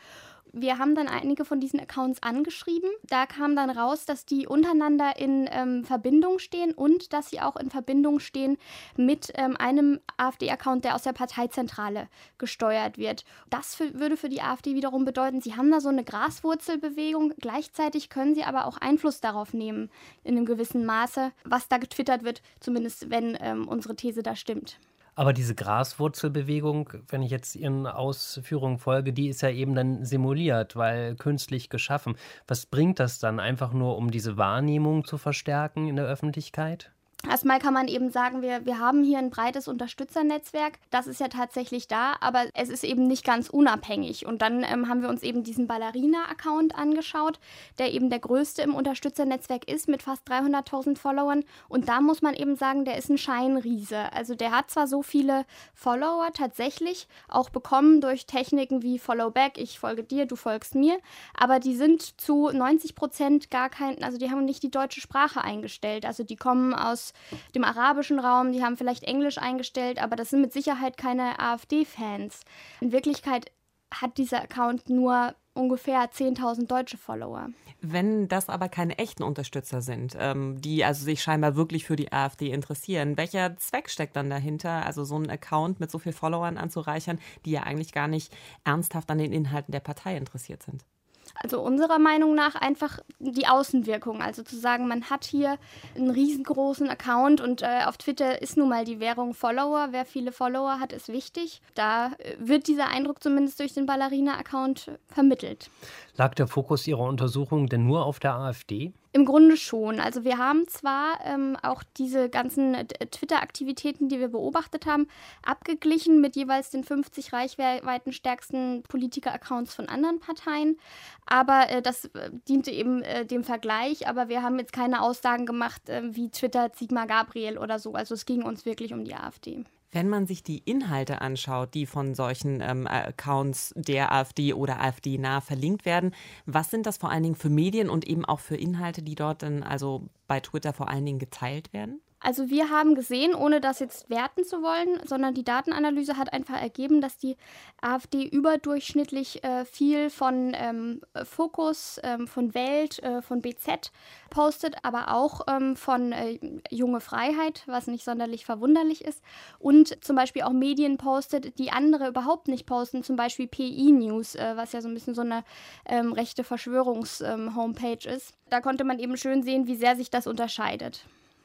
Speaker 11: Wir haben dann einige von diesen Accounts angeschrieben. Da kam dann raus, dass die untereinander in ähm, Verbindung stehen und dass sie auch in Verbindung stehen mit ähm, einem AfD-Account, der aus der Parteizentrale gesteuert wird. Das für, würde für die AfD wiederum bedeuten, sie haben da so eine Graswurzelbewegung. Gleichzeitig können sie aber auch Einfluss darauf nehmen, in einem gewissen Maße, was da getwittert wird, zumindest wenn ähm, unsere These da stimmt.
Speaker 2: Aber diese Graswurzelbewegung, wenn ich jetzt Ihren Ausführungen folge, die ist ja eben dann simuliert, weil künstlich geschaffen. Was bringt das dann? Einfach nur, um diese Wahrnehmung zu verstärken in der Öffentlichkeit?
Speaker 11: Erstmal kann man eben sagen, wir, wir haben hier ein breites Unterstützernetzwerk. Das ist ja tatsächlich da, aber es ist eben nicht ganz unabhängig. Und dann ähm, haben wir uns eben diesen Ballerina-Account angeschaut, der eben der größte im Unterstützernetzwerk ist mit fast dreihunderttausend Followern. Und da muss man eben sagen, der ist ein Scheinriese. Also der hat zwar so viele Follower tatsächlich auch bekommen durch Techniken wie Followback, ich folge dir, du folgst mir, aber die sind zu neunzig Prozent gar kein, also die haben nicht die deutsche Sprache eingestellt. Also die kommen aus dem arabischen Raum, die haben vielleicht Englisch eingestellt, aber das sind mit Sicherheit keine AfD-Fans. In Wirklichkeit hat dieser Account nur ungefähr zehntausend deutsche Follower.
Speaker 3: Wenn das aber keine echten Unterstützer sind, ähm, die also sich scheinbar wirklich für die AfD interessieren, welcher Zweck steckt dann dahinter, also so einen Account mit so vielen Followern anzureichern, die ja eigentlich gar nicht ernsthaft an den Inhalten der Partei interessiert sind?
Speaker 11: Also unserer Meinung nach einfach die Außenwirkung. Also zu sagen, man hat hier einen riesengroßen Account und äh, auf Twitter ist nun mal die Währung Follower. Wer viele Follower hat, ist wichtig. Da äh, wird dieser Eindruck zumindest durch den Ballerina-Account vermittelt.
Speaker 2: Lag der Fokus Ihrer Untersuchung denn nur auf der AfD?
Speaker 11: Im Grunde schon. Also wir haben zwar ähm, auch diese ganzen Twitter-Aktivitäten, die wir beobachtet haben, abgeglichen mit jeweils den fünfzig reichweitenstärksten Politiker-Accounts von anderen Parteien, aber äh, das äh, diente eben äh, dem Vergleich, aber wir haben jetzt keine Aussagen gemacht, äh, wie twittert Sigmar Gabriel oder so. Also es ging uns wirklich um die AfD.
Speaker 3: Wenn man sich die Inhalte anschaut, die von solchen ähm, Accounts der AfD oder AfD-nah verlinkt werden, was sind das vor allen Dingen für Medien und eben auch für Inhalte, die dort dann also bei Twitter vor allen Dingen geteilt werden?
Speaker 11: Also wir haben gesehen, ohne das jetzt werten zu wollen, sondern die Datenanalyse hat einfach ergeben, dass die AfD überdurchschnittlich äh, viel von ähm, Fokus, ähm, von Welt, äh, von B Z postet, aber auch ähm, von äh, Junge Freiheit, was nicht sonderlich verwunderlich ist. Und zum Beispiel auch Medien postet, die andere überhaupt nicht posten, zum Beispiel P I-News, äh, was ja so ein bisschen so eine ähm, rechte Verschwörungs-Homepage ähm, ist. Da konnte man eben schön sehen, wie sehr sich das unterscheidet.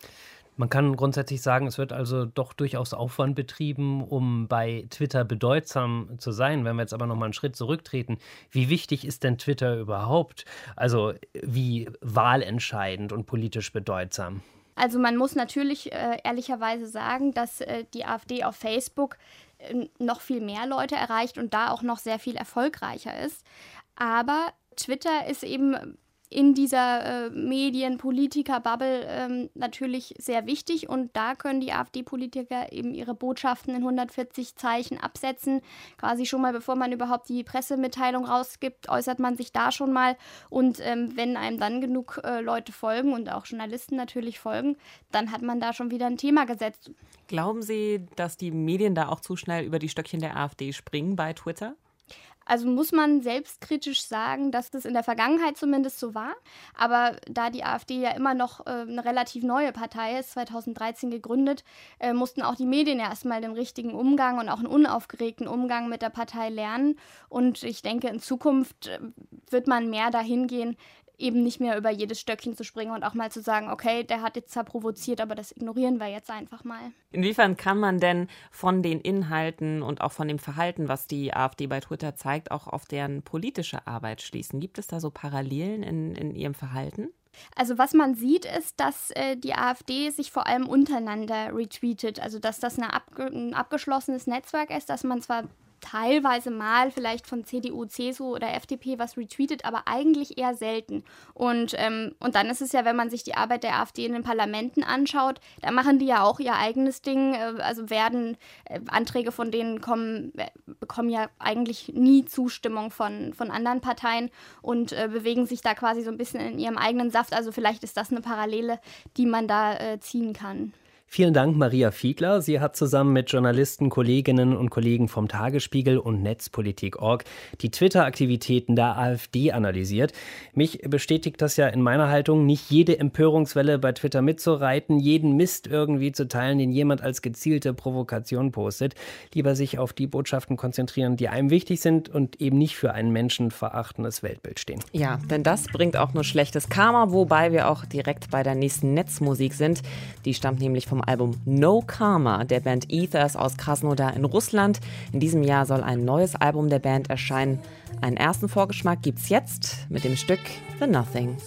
Speaker 2: Man kann grundsätzlich sagen, es wird also doch durchaus Aufwand betrieben, um bei Twitter bedeutsam zu sein. Wenn wir jetzt aber noch mal einen Schritt zurücktreten, wie wichtig ist denn Twitter überhaupt? Also wie wahlentscheidend und politisch bedeutsam?
Speaker 11: Also man muss natürlich äh, ehrlicherweise sagen, dass äh, die AfD auf Facebook äh, noch viel mehr Leute erreicht und da auch noch sehr viel erfolgreicher ist. Aber Twitter ist eben in dieser äh, Medien-Politiker-Bubble ähm, natürlich sehr wichtig und da können die AfD-Politiker eben ihre Botschaften in hundertvierzig Zeichen absetzen. Quasi schon mal, bevor man überhaupt die Pressemitteilung rausgibt, äußert man sich da schon mal und ähm, wenn einem dann genug äh, Leute folgen und auch Journalisten natürlich folgen, dann hat man da schon wieder ein Thema gesetzt.
Speaker 3: Glauben Sie, dass die Medien da auch zu schnell über die Stöckchen der AfD springen bei Twitter?
Speaker 11: Also muss man selbstkritisch sagen, dass das in der Vergangenheit zumindest so war. Aber da die AfD ja immer noch äh, eine relativ neue Partei ist, zweitausenddreizehn gegründet, äh, mussten auch die Medien ja erstmal den richtigen Umgang und auch einen unaufgeregten Umgang mit der Partei lernen. Und ich denke, in Zukunft äh, wird man mehr dahin gehen, eben nicht mehr über jedes Stöckchen zu springen und auch mal zu sagen, okay, der hat jetzt zwar provoziert, aber das ignorieren wir jetzt einfach mal.
Speaker 3: Inwiefern kann man denn von den Inhalten und auch von dem Verhalten, was die AfD bei Twitter zeigt, auch auf deren politische Arbeit schließen? Gibt es da so Parallelen in, in ihrem Verhalten?
Speaker 11: Also was man sieht, ist, dass äh, die AfD sich vor allem untereinander retweetet. Also dass das eine abge- ein abgeschlossenes Netzwerk ist, dass man zwar teilweise mal vielleicht von C D U, C S U oder F D P was retweetet, aber eigentlich eher selten. Und, ähm, und dann ist es ja, wenn man sich die Arbeit der AfD in den Parlamenten anschaut, da machen die ja auch ihr eigenes Ding, äh, also werden äh, Anträge von denen kommen, äh, bekommen ja eigentlich nie Zustimmung von, von anderen Parteien und äh, bewegen sich da quasi so ein bisschen in ihrem eigenen Saft. Also vielleicht ist das eine Parallele, die man da äh, ziehen kann.
Speaker 2: Vielen Dank, Maria Fiedler. Sie hat zusammen mit Journalisten, Kolleginnen und Kollegen vom Tagesspiegel und Netzpolitik Punkt org die Twitter-Aktivitäten der AfD analysiert. Mich bestätigt das ja in meiner Haltung, nicht jede Empörungswelle bei Twitter mitzureiten, jeden Mist irgendwie zu teilen, den jemand als gezielte Provokation postet. Lieber sich auf die Botschaften konzentrieren, die einem wichtig sind und eben nicht für ein menschenverachtendes Weltbild stehen.
Speaker 3: Ja, denn das bringt auch nur schlechtes Karma, wobei wir auch direkt bei der nächsten Netzmusik sind. Die stammt nämlich vom Album No Karma der Band Ethers aus Krasnodar in Russland. In diesem Jahr soll ein neues Album der Band erscheinen. Einen ersten Vorgeschmack gibt's jetzt mit dem Stück The Nothing.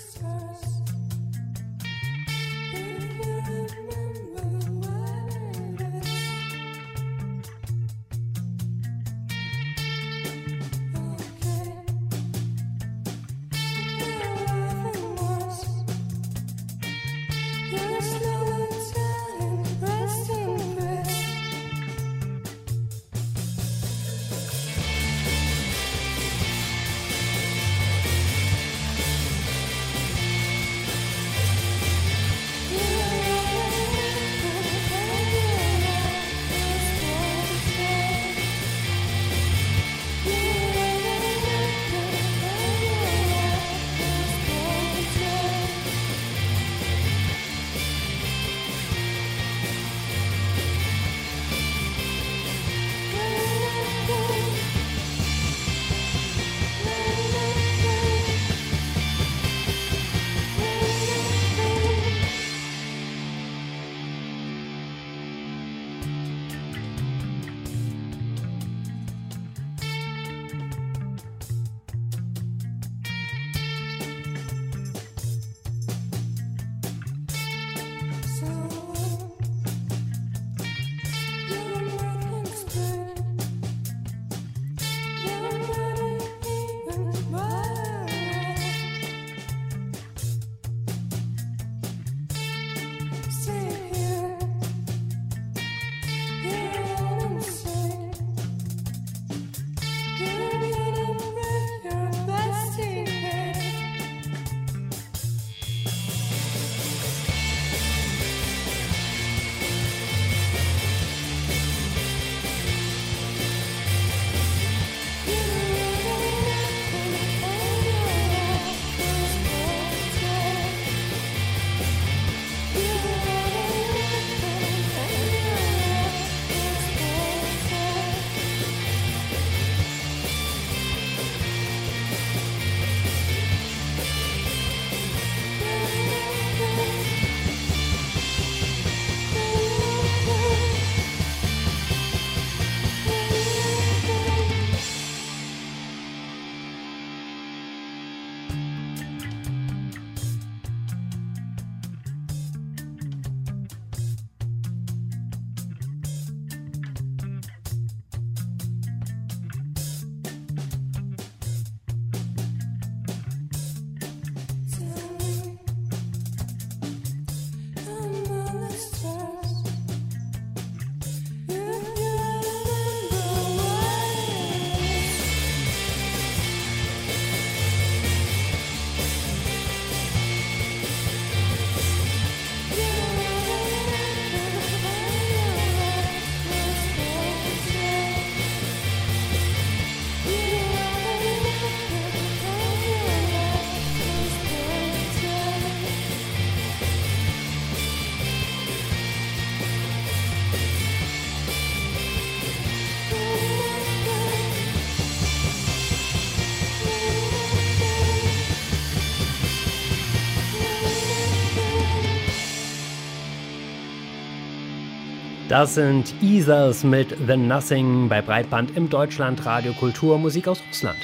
Speaker 2: Das sind Ethers mit The Nothing bei Breitband im Deutschlandradio Kultur Musik aus Russland.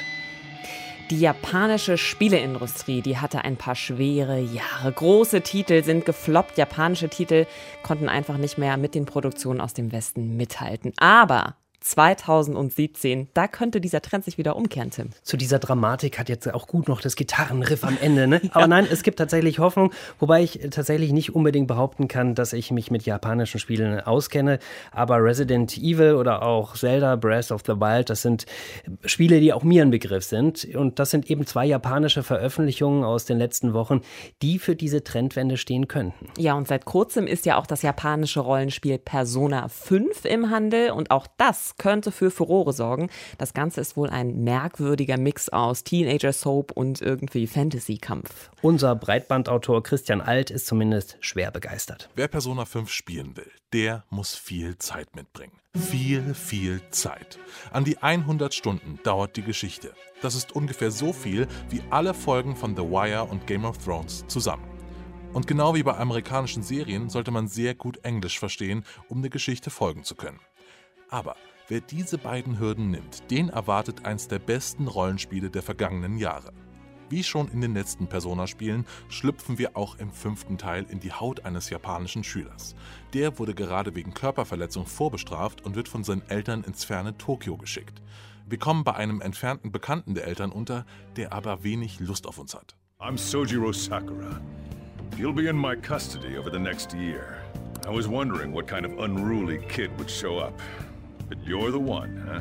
Speaker 3: Die japanische Spieleindustrie, die hatte ein paar schwere Jahre. Große Titel sind gefloppt. Japanische Titel konnten einfach nicht mehr mit den Produktionen aus dem Westen mithalten. Aber zweitausendsiebzehn. Da könnte dieser Trend sich wieder umkehren, Tim.
Speaker 2: Zu dieser Dramatik hat jetzt auch gut noch das Gitarrenriff am Ende, ne? Aber nein, es gibt tatsächlich Hoffnung, wobei ich tatsächlich nicht unbedingt behaupten kann, dass ich mich mit japanischen Spielen auskenne. Aber Resident Evil oder auch Zelda Breath of the Wild, das sind Spiele, die auch mir ein Begriff sind. Und das sind eben zwei japanische Veröffentlichungen aus den letzten Wochen, die für diese Trendwende stehen könnten.
Speaker 3: Ja, und seit kurzem ist ja auch das japanische Rollenspiel Persona fünf im Handel und auch das könnte für Furore sorgen. Das Ganze ist wohl ein merkwürdiger Mix aus Teenager-Soap und irgendwie Fantasy-Kampf.
Speaker 2: Unser Breitbandautor Christian Alt ist zumindest schwer begeistert.
Speaker 12: Wer Persona fünf spielen will, der muss viel Zeit mitbringen. Viel, viel Zeit. An die hundert Stunden dauert die Geschichte. Das ist ungefähr so viel wie alle Folgen von The Wire und Game of Thrones zusammen. Und genau wie bei amerikanischen Serien sollte man sehr gut Englisch verstehen, um der Geschichte folgen zu können. Aber wer diese beiden Hürden nimmt, den erwartet eins der besten Rollenspiele der vergangenen Jahre. Wie schon in den letzten Persona-Spielen schlüpfen wir auch im fünften Teil in die Haut eines japanischen Schülers. Der wurde gerade wegen Körperverletzung vorbestraft und wird von seinen Eltern ins ferne Tokio geschickt. Wir kommen bei einem entfernten Bekannten der Eltern unter, der aber wenig Lust auf uns hat.
Speaker 13: I'm Sojiro Sakura. You'll be in my custody over the next year. I was wondering what kind of unruly kid would show up. But you're the one, huh?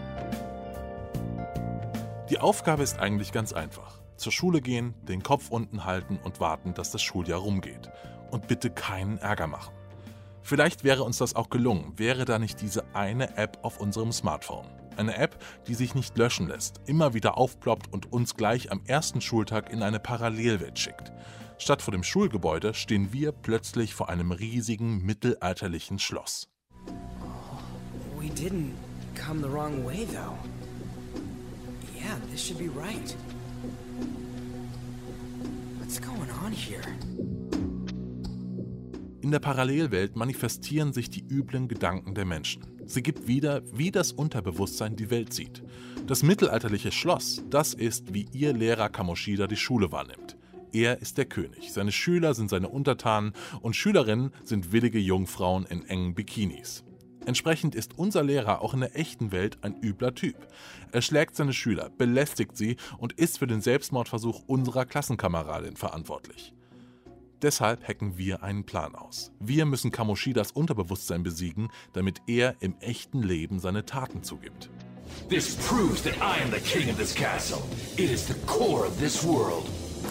Speaker 12: Die Aufgabe ist eigentlich ganz einfach. Zur Schule gehen, den Kopf unten halten und warten, dass das Schuljahr rumgeht. Und bitte keinen Ärger machen. Vielleicht wäre uns das auch gelungen, wäre da nicht diese eine App auf unserem Smartphone. Eine App, die sich nicht löschen lässt, immer wieder aufploppt und uns gleich am ersten Schultag in eine Parallelwelt schickt. Statt vor dem Schulgebäude stehen wir plötzlich vor einem riesigen mittelalterlichen Schloss.
Speaker 14: We didn't come the wrong way, though. Yeah, this should be right. What's going on here?
Speaker 12: In der Parallelwelt manifestieren sich die üblen Gedanken der Menschen. Sie gibt wieder, wie das Unterbewusstsein die Welt sieht. Das mittelalterliche Schloss, das ist, wie ihr Lehrer Kamoshida die Schule wahrnimmt. Er ist der König, seine Schüler sind seine Untertanen und Schülerinnen sind willige Jungfrauen in engen Bikinis. Entsprechend ist unser Lehrer auch in der echten Welt ein übler Typ. Er schlägt seine Schüler, belästigt sie und ist für den Selbstmordversuch unserer Klassenkameradin verantwortlich. Deshalb hacken wir einen Plan aus. Wir müssen Kamoshidas Unterbewusstsein besiegen, damit er im echten Leben seine Taten zugibt.
Speaker 15: This proves that I am the king of this castle. It is the core of this world.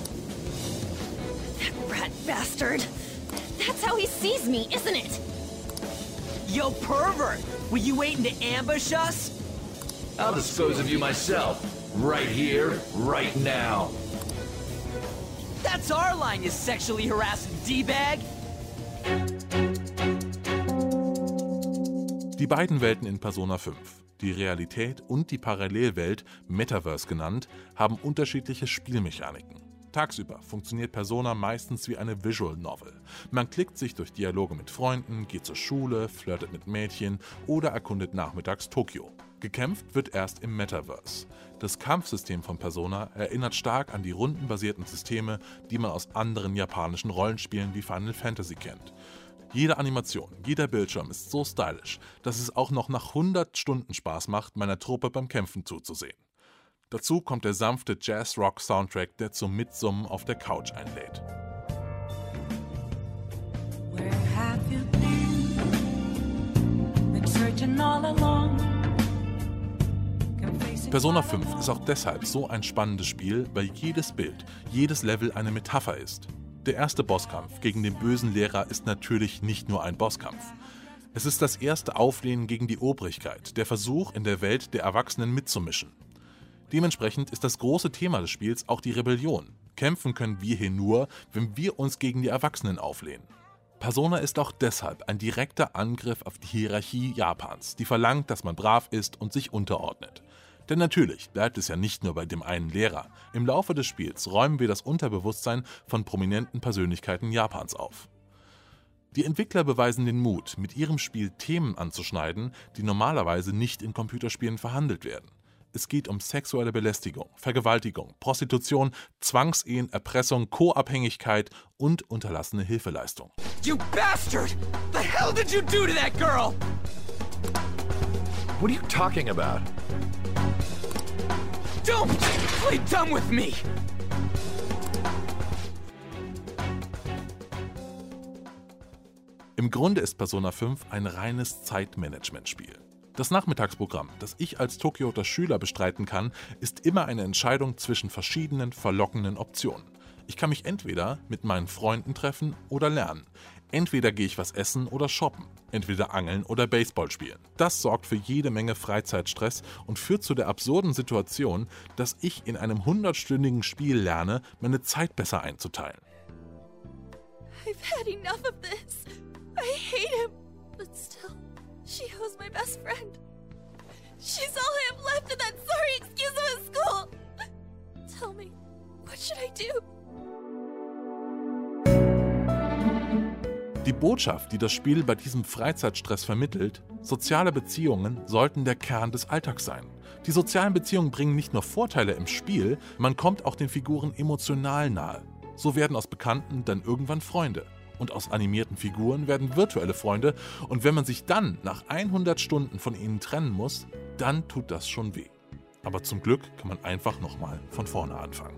Speaker 16: That rat bastard. That's how he sees me, isn't it?
Speaker 14: Yo, pervert! Were you waiting to ambush us?
Speaker 15: I'll dispose of you myself. Right here, right now.
Speaker 14: That's our line, you sexually harassing D-bag!
Speaker 12: Die beiden Welten in Persona fünf, die Realität und die Parallelwelt, Metaverse genannt, haben unterschiedliche Spielmechaniken. Tagsüber funktioniert Persona meistens wie eine Visual Novel. Man klickt sich durch Dialoge mit Freunden, geht zur Schule, flirtet mit Mädchen oder erkundet nachmittags Tokio. Gekämpft wird erst im Metaverse. Das Kampfsystem von Persona erinnert stark an die rundenbasierten Systeme, die man aus anderen japanischen Rollenspielen wie Final Fantasy kennt. Jede Animation, jeder Bildschirm ist so stylisch, dass es auch noch nach hundert Stunden Spaß macht, meiner Truppe beim Kämpfen zuzusehen. Dazu kommt der sanfte Jazz-Rock-Soundtrack, der zum Mitsummen auf der Couch einlädt. Persona fünf ist auch deshalb so ein spannendes Spiel, weil jedes Bild, jedes Level eine Metapher ist. Der erste Bosskampf gegen den bösen Lehrer ist natürlich nicht nur ein Bosskampf. Es ist das erste Auflehnen gegen die Obrigkeit, der Versuch, in der Welt der Erwachsenen mitzumischen. Dementsprechend ist das große Thema des Spiels auch die Rebellion. Kämpfen können wir hier nur, wenn wir uns gegen die Erwachsenen auflehnen. Persona ist auch deshalb ein direkter Angriff auf die Hierarchie Japans, die verlangt, dass man brav ist und sich unterordnet. Denn natürlich bleibt es ja nicht nur bei dem einen Lehrer. Im Laufe des Spiels räumen wir das Unterbewusstsein von prominenten Persönlichkeiten Japans auf. Die Entwickler beweisen den Mut, mit ihrem Spiel Themen anzuschneiden, die normalerweise nicht in Computerspielen verhandelt werden. Es geht um sexuelle Belästigung, Vergewaltigung, Prostitution, Zwangsehen, Erpressung, Co-Abhängigkeit und unterlassene Hilfeleistung.
Speaker 14: You bastard! The hell did you do to that girl?
Speaker 15: What are you talking about?
Speaker 14: Don't play dumb with me!
Speaker 12: Im Grunde ist Persona fünf ein reines Zeitmanagementspiel. Das Nachmittagsprogramm, das ich als Tokioter Schüler bestreiten kann, ist immer eine Entscheidung zwischen verschiedenen verlockenden Optionen. Ich kann mich entweder mit meinen Freunden treffen oder lernen. Entweder gehe ich was essen oder shoppen. Entweder angeln oder Baseball spielen. Das sorgt für jede Menge Freizeitstress und führt zu der absurden Situation, dass ich in einem hundertstündigen Spiel lerne, meine Zeit besser einzuteilen.
Speaker 16: I've had enough of this. I hate him. But still, she was my best friend. She's all I have left in that sorry excuse of a school. Tell me, what should I do?
Speaker 12: Die Botschaft, die das Spiel bei diesem Freizeitstress vermittelt: soziale Beziehungen sollten der Kern des Alltags sein. Die sozialen Beziehungen bringen nicht nur Vorteile im Spiel, man kommt auch den Figuren emotional nahe. So werden aus Bekannten dann irgendwann Freunde. Und aus animierten Figuren werden virtuelle Freunde. Und wenn man sich dann nach hundert Stunden von ihnen trennen muss, dann tut das schon weh. Aber zum Glück kann man einfach nochmal von vorne anfangen.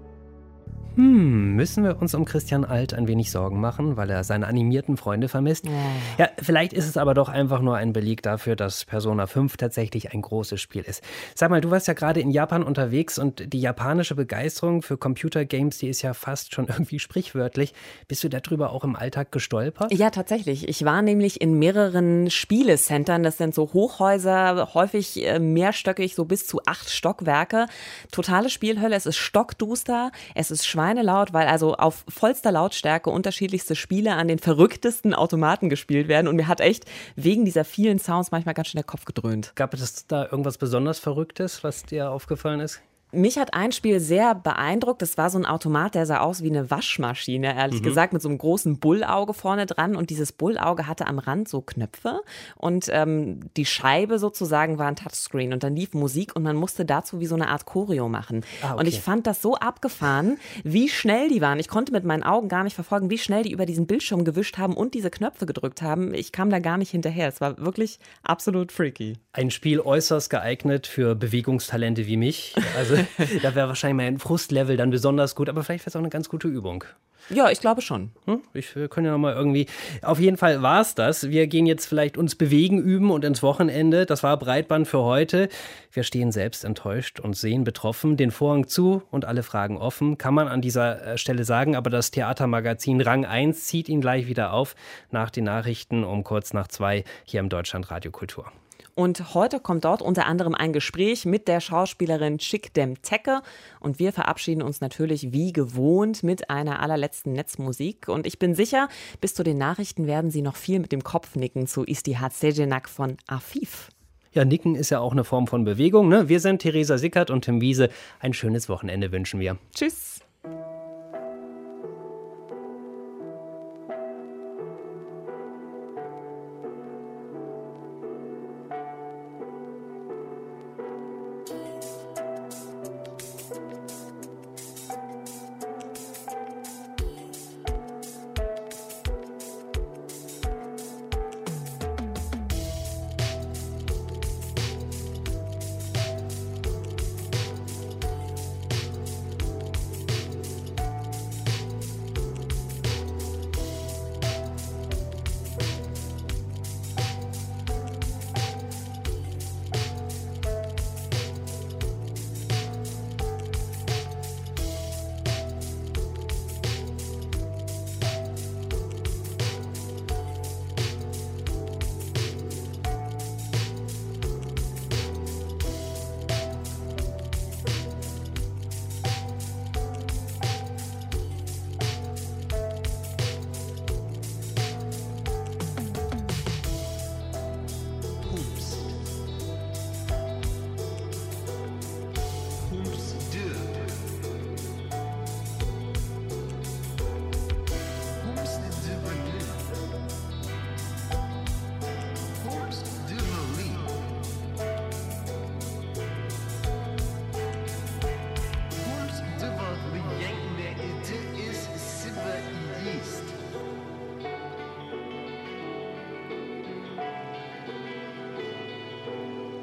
Speaker 2: Hm, müssen wir uns um Christian Alt ein wenig Sorgen machen, weil er seine animierten Freunde vermisst? Ja. ja, vielleicht ist es aber doch einfach nur ein Beleg dafür, dass Persona fünf tatsächlich ein großes Spiel ist. Sag mal, du warst ja gerade in Japan unterwegs und die japanische Begeisterung für Computergames, die ist ja fast schon irgendwie sprichwörtlich. Bist du darüber auch im Alltag gestolpert?
Speaker 3: Ja, tatsächlich. Ich war nämlich in mehreren Spielecentern. Das sind so Hochhäuser, häufig mehrstöckig, so bis zu acht Stockwerke. Totale Spielhölle. Es ist stockduster, es ist schwarz. Schweinelaut, weil also auf vollster Lautstärke unterschiedlichste Spiele an den verrücktesten Automaten gespielt werden. Und mir hat echt wegen dieser vielen Sounds manchmal ganz schön der Kopf gedröhnt.
Speaker 2: Gab es da irgendwas besonders Verrücktes, was dir aufgefallen ist?
Speaker 3: Mich hat ein Spiel sehr beeindruckt. Das war so ein Automat, der sah aus wie eine Waschmaschine, ehrlich mhm. gesagt, mit so einem großen Bullauge vorne dran. Und dieses Bullauge hatte am Rand so Knöpfe. Und ähm, die Scheibe sozusagen war ein Touchscreen. Und dann lief Musik und man musste dazu wie so eine Art Choreo machen. Ah, okay. Und ich fand das so abgefahren, wie schnell die waren. Ich konnte mit meinen Augen gar nicht verfolgen, wie schnell die über diesen Bildschirm gewischt haben und diese Knöpfe gedrückt haben. Ich kam da gar nicht hinterher. Es war wirklich absolut freaky.
Speaker 2: Ein Spiel äußerst geeignet für Bewegungstalente wie mich. Also da wäre wahrscheinlich mein Frustlevel dann besonders gut, aber vielleicht wäre es auch eine ganz gute Übung.
Speaker 3: Ja, ich glaube schon.
Speaker 2: Hm? Ich, wir können ja noch mal irgendwie. Auf jeden Fall war es das. Wir gehen jetzt vielleicht uns bewegen, üben und ins Wochenende. Das war Breitband für heute. Wir stehen selbst enttäuscht und sehen betroffen. Den Vorhang zu und alle Fragen offen. Kann man an dieser Stelle sagen, aber das Theatermagazin Rang eins zieht ihn gleich wieder auf. Nach den Nachrichten um kurz nach zwei hier im Deutschlandradio Kultur.
Speaker 3: Und heute kommt dort unter anderem ein Gespräch mit der Schauspielerin Chick Dem-Tecke. Und wir verabschieden uns natürlich wie gewohnt mit einer allerletzten Netzmusik. Und ich bin sicher, bis zu den Nachrichten werden Sie noch viel mit dem Kopf nicken zu Istihad Sejenak von Afif.
Speaker 2: Ja, Nicken ist ja auch eine Form von Bewegung, ne? Wir sind Theresa Sickert und Tim Wiese. Ein schönes Wochenende wünschen wir.
Speaker 3: Tschüss.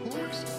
Speaker 17: Works.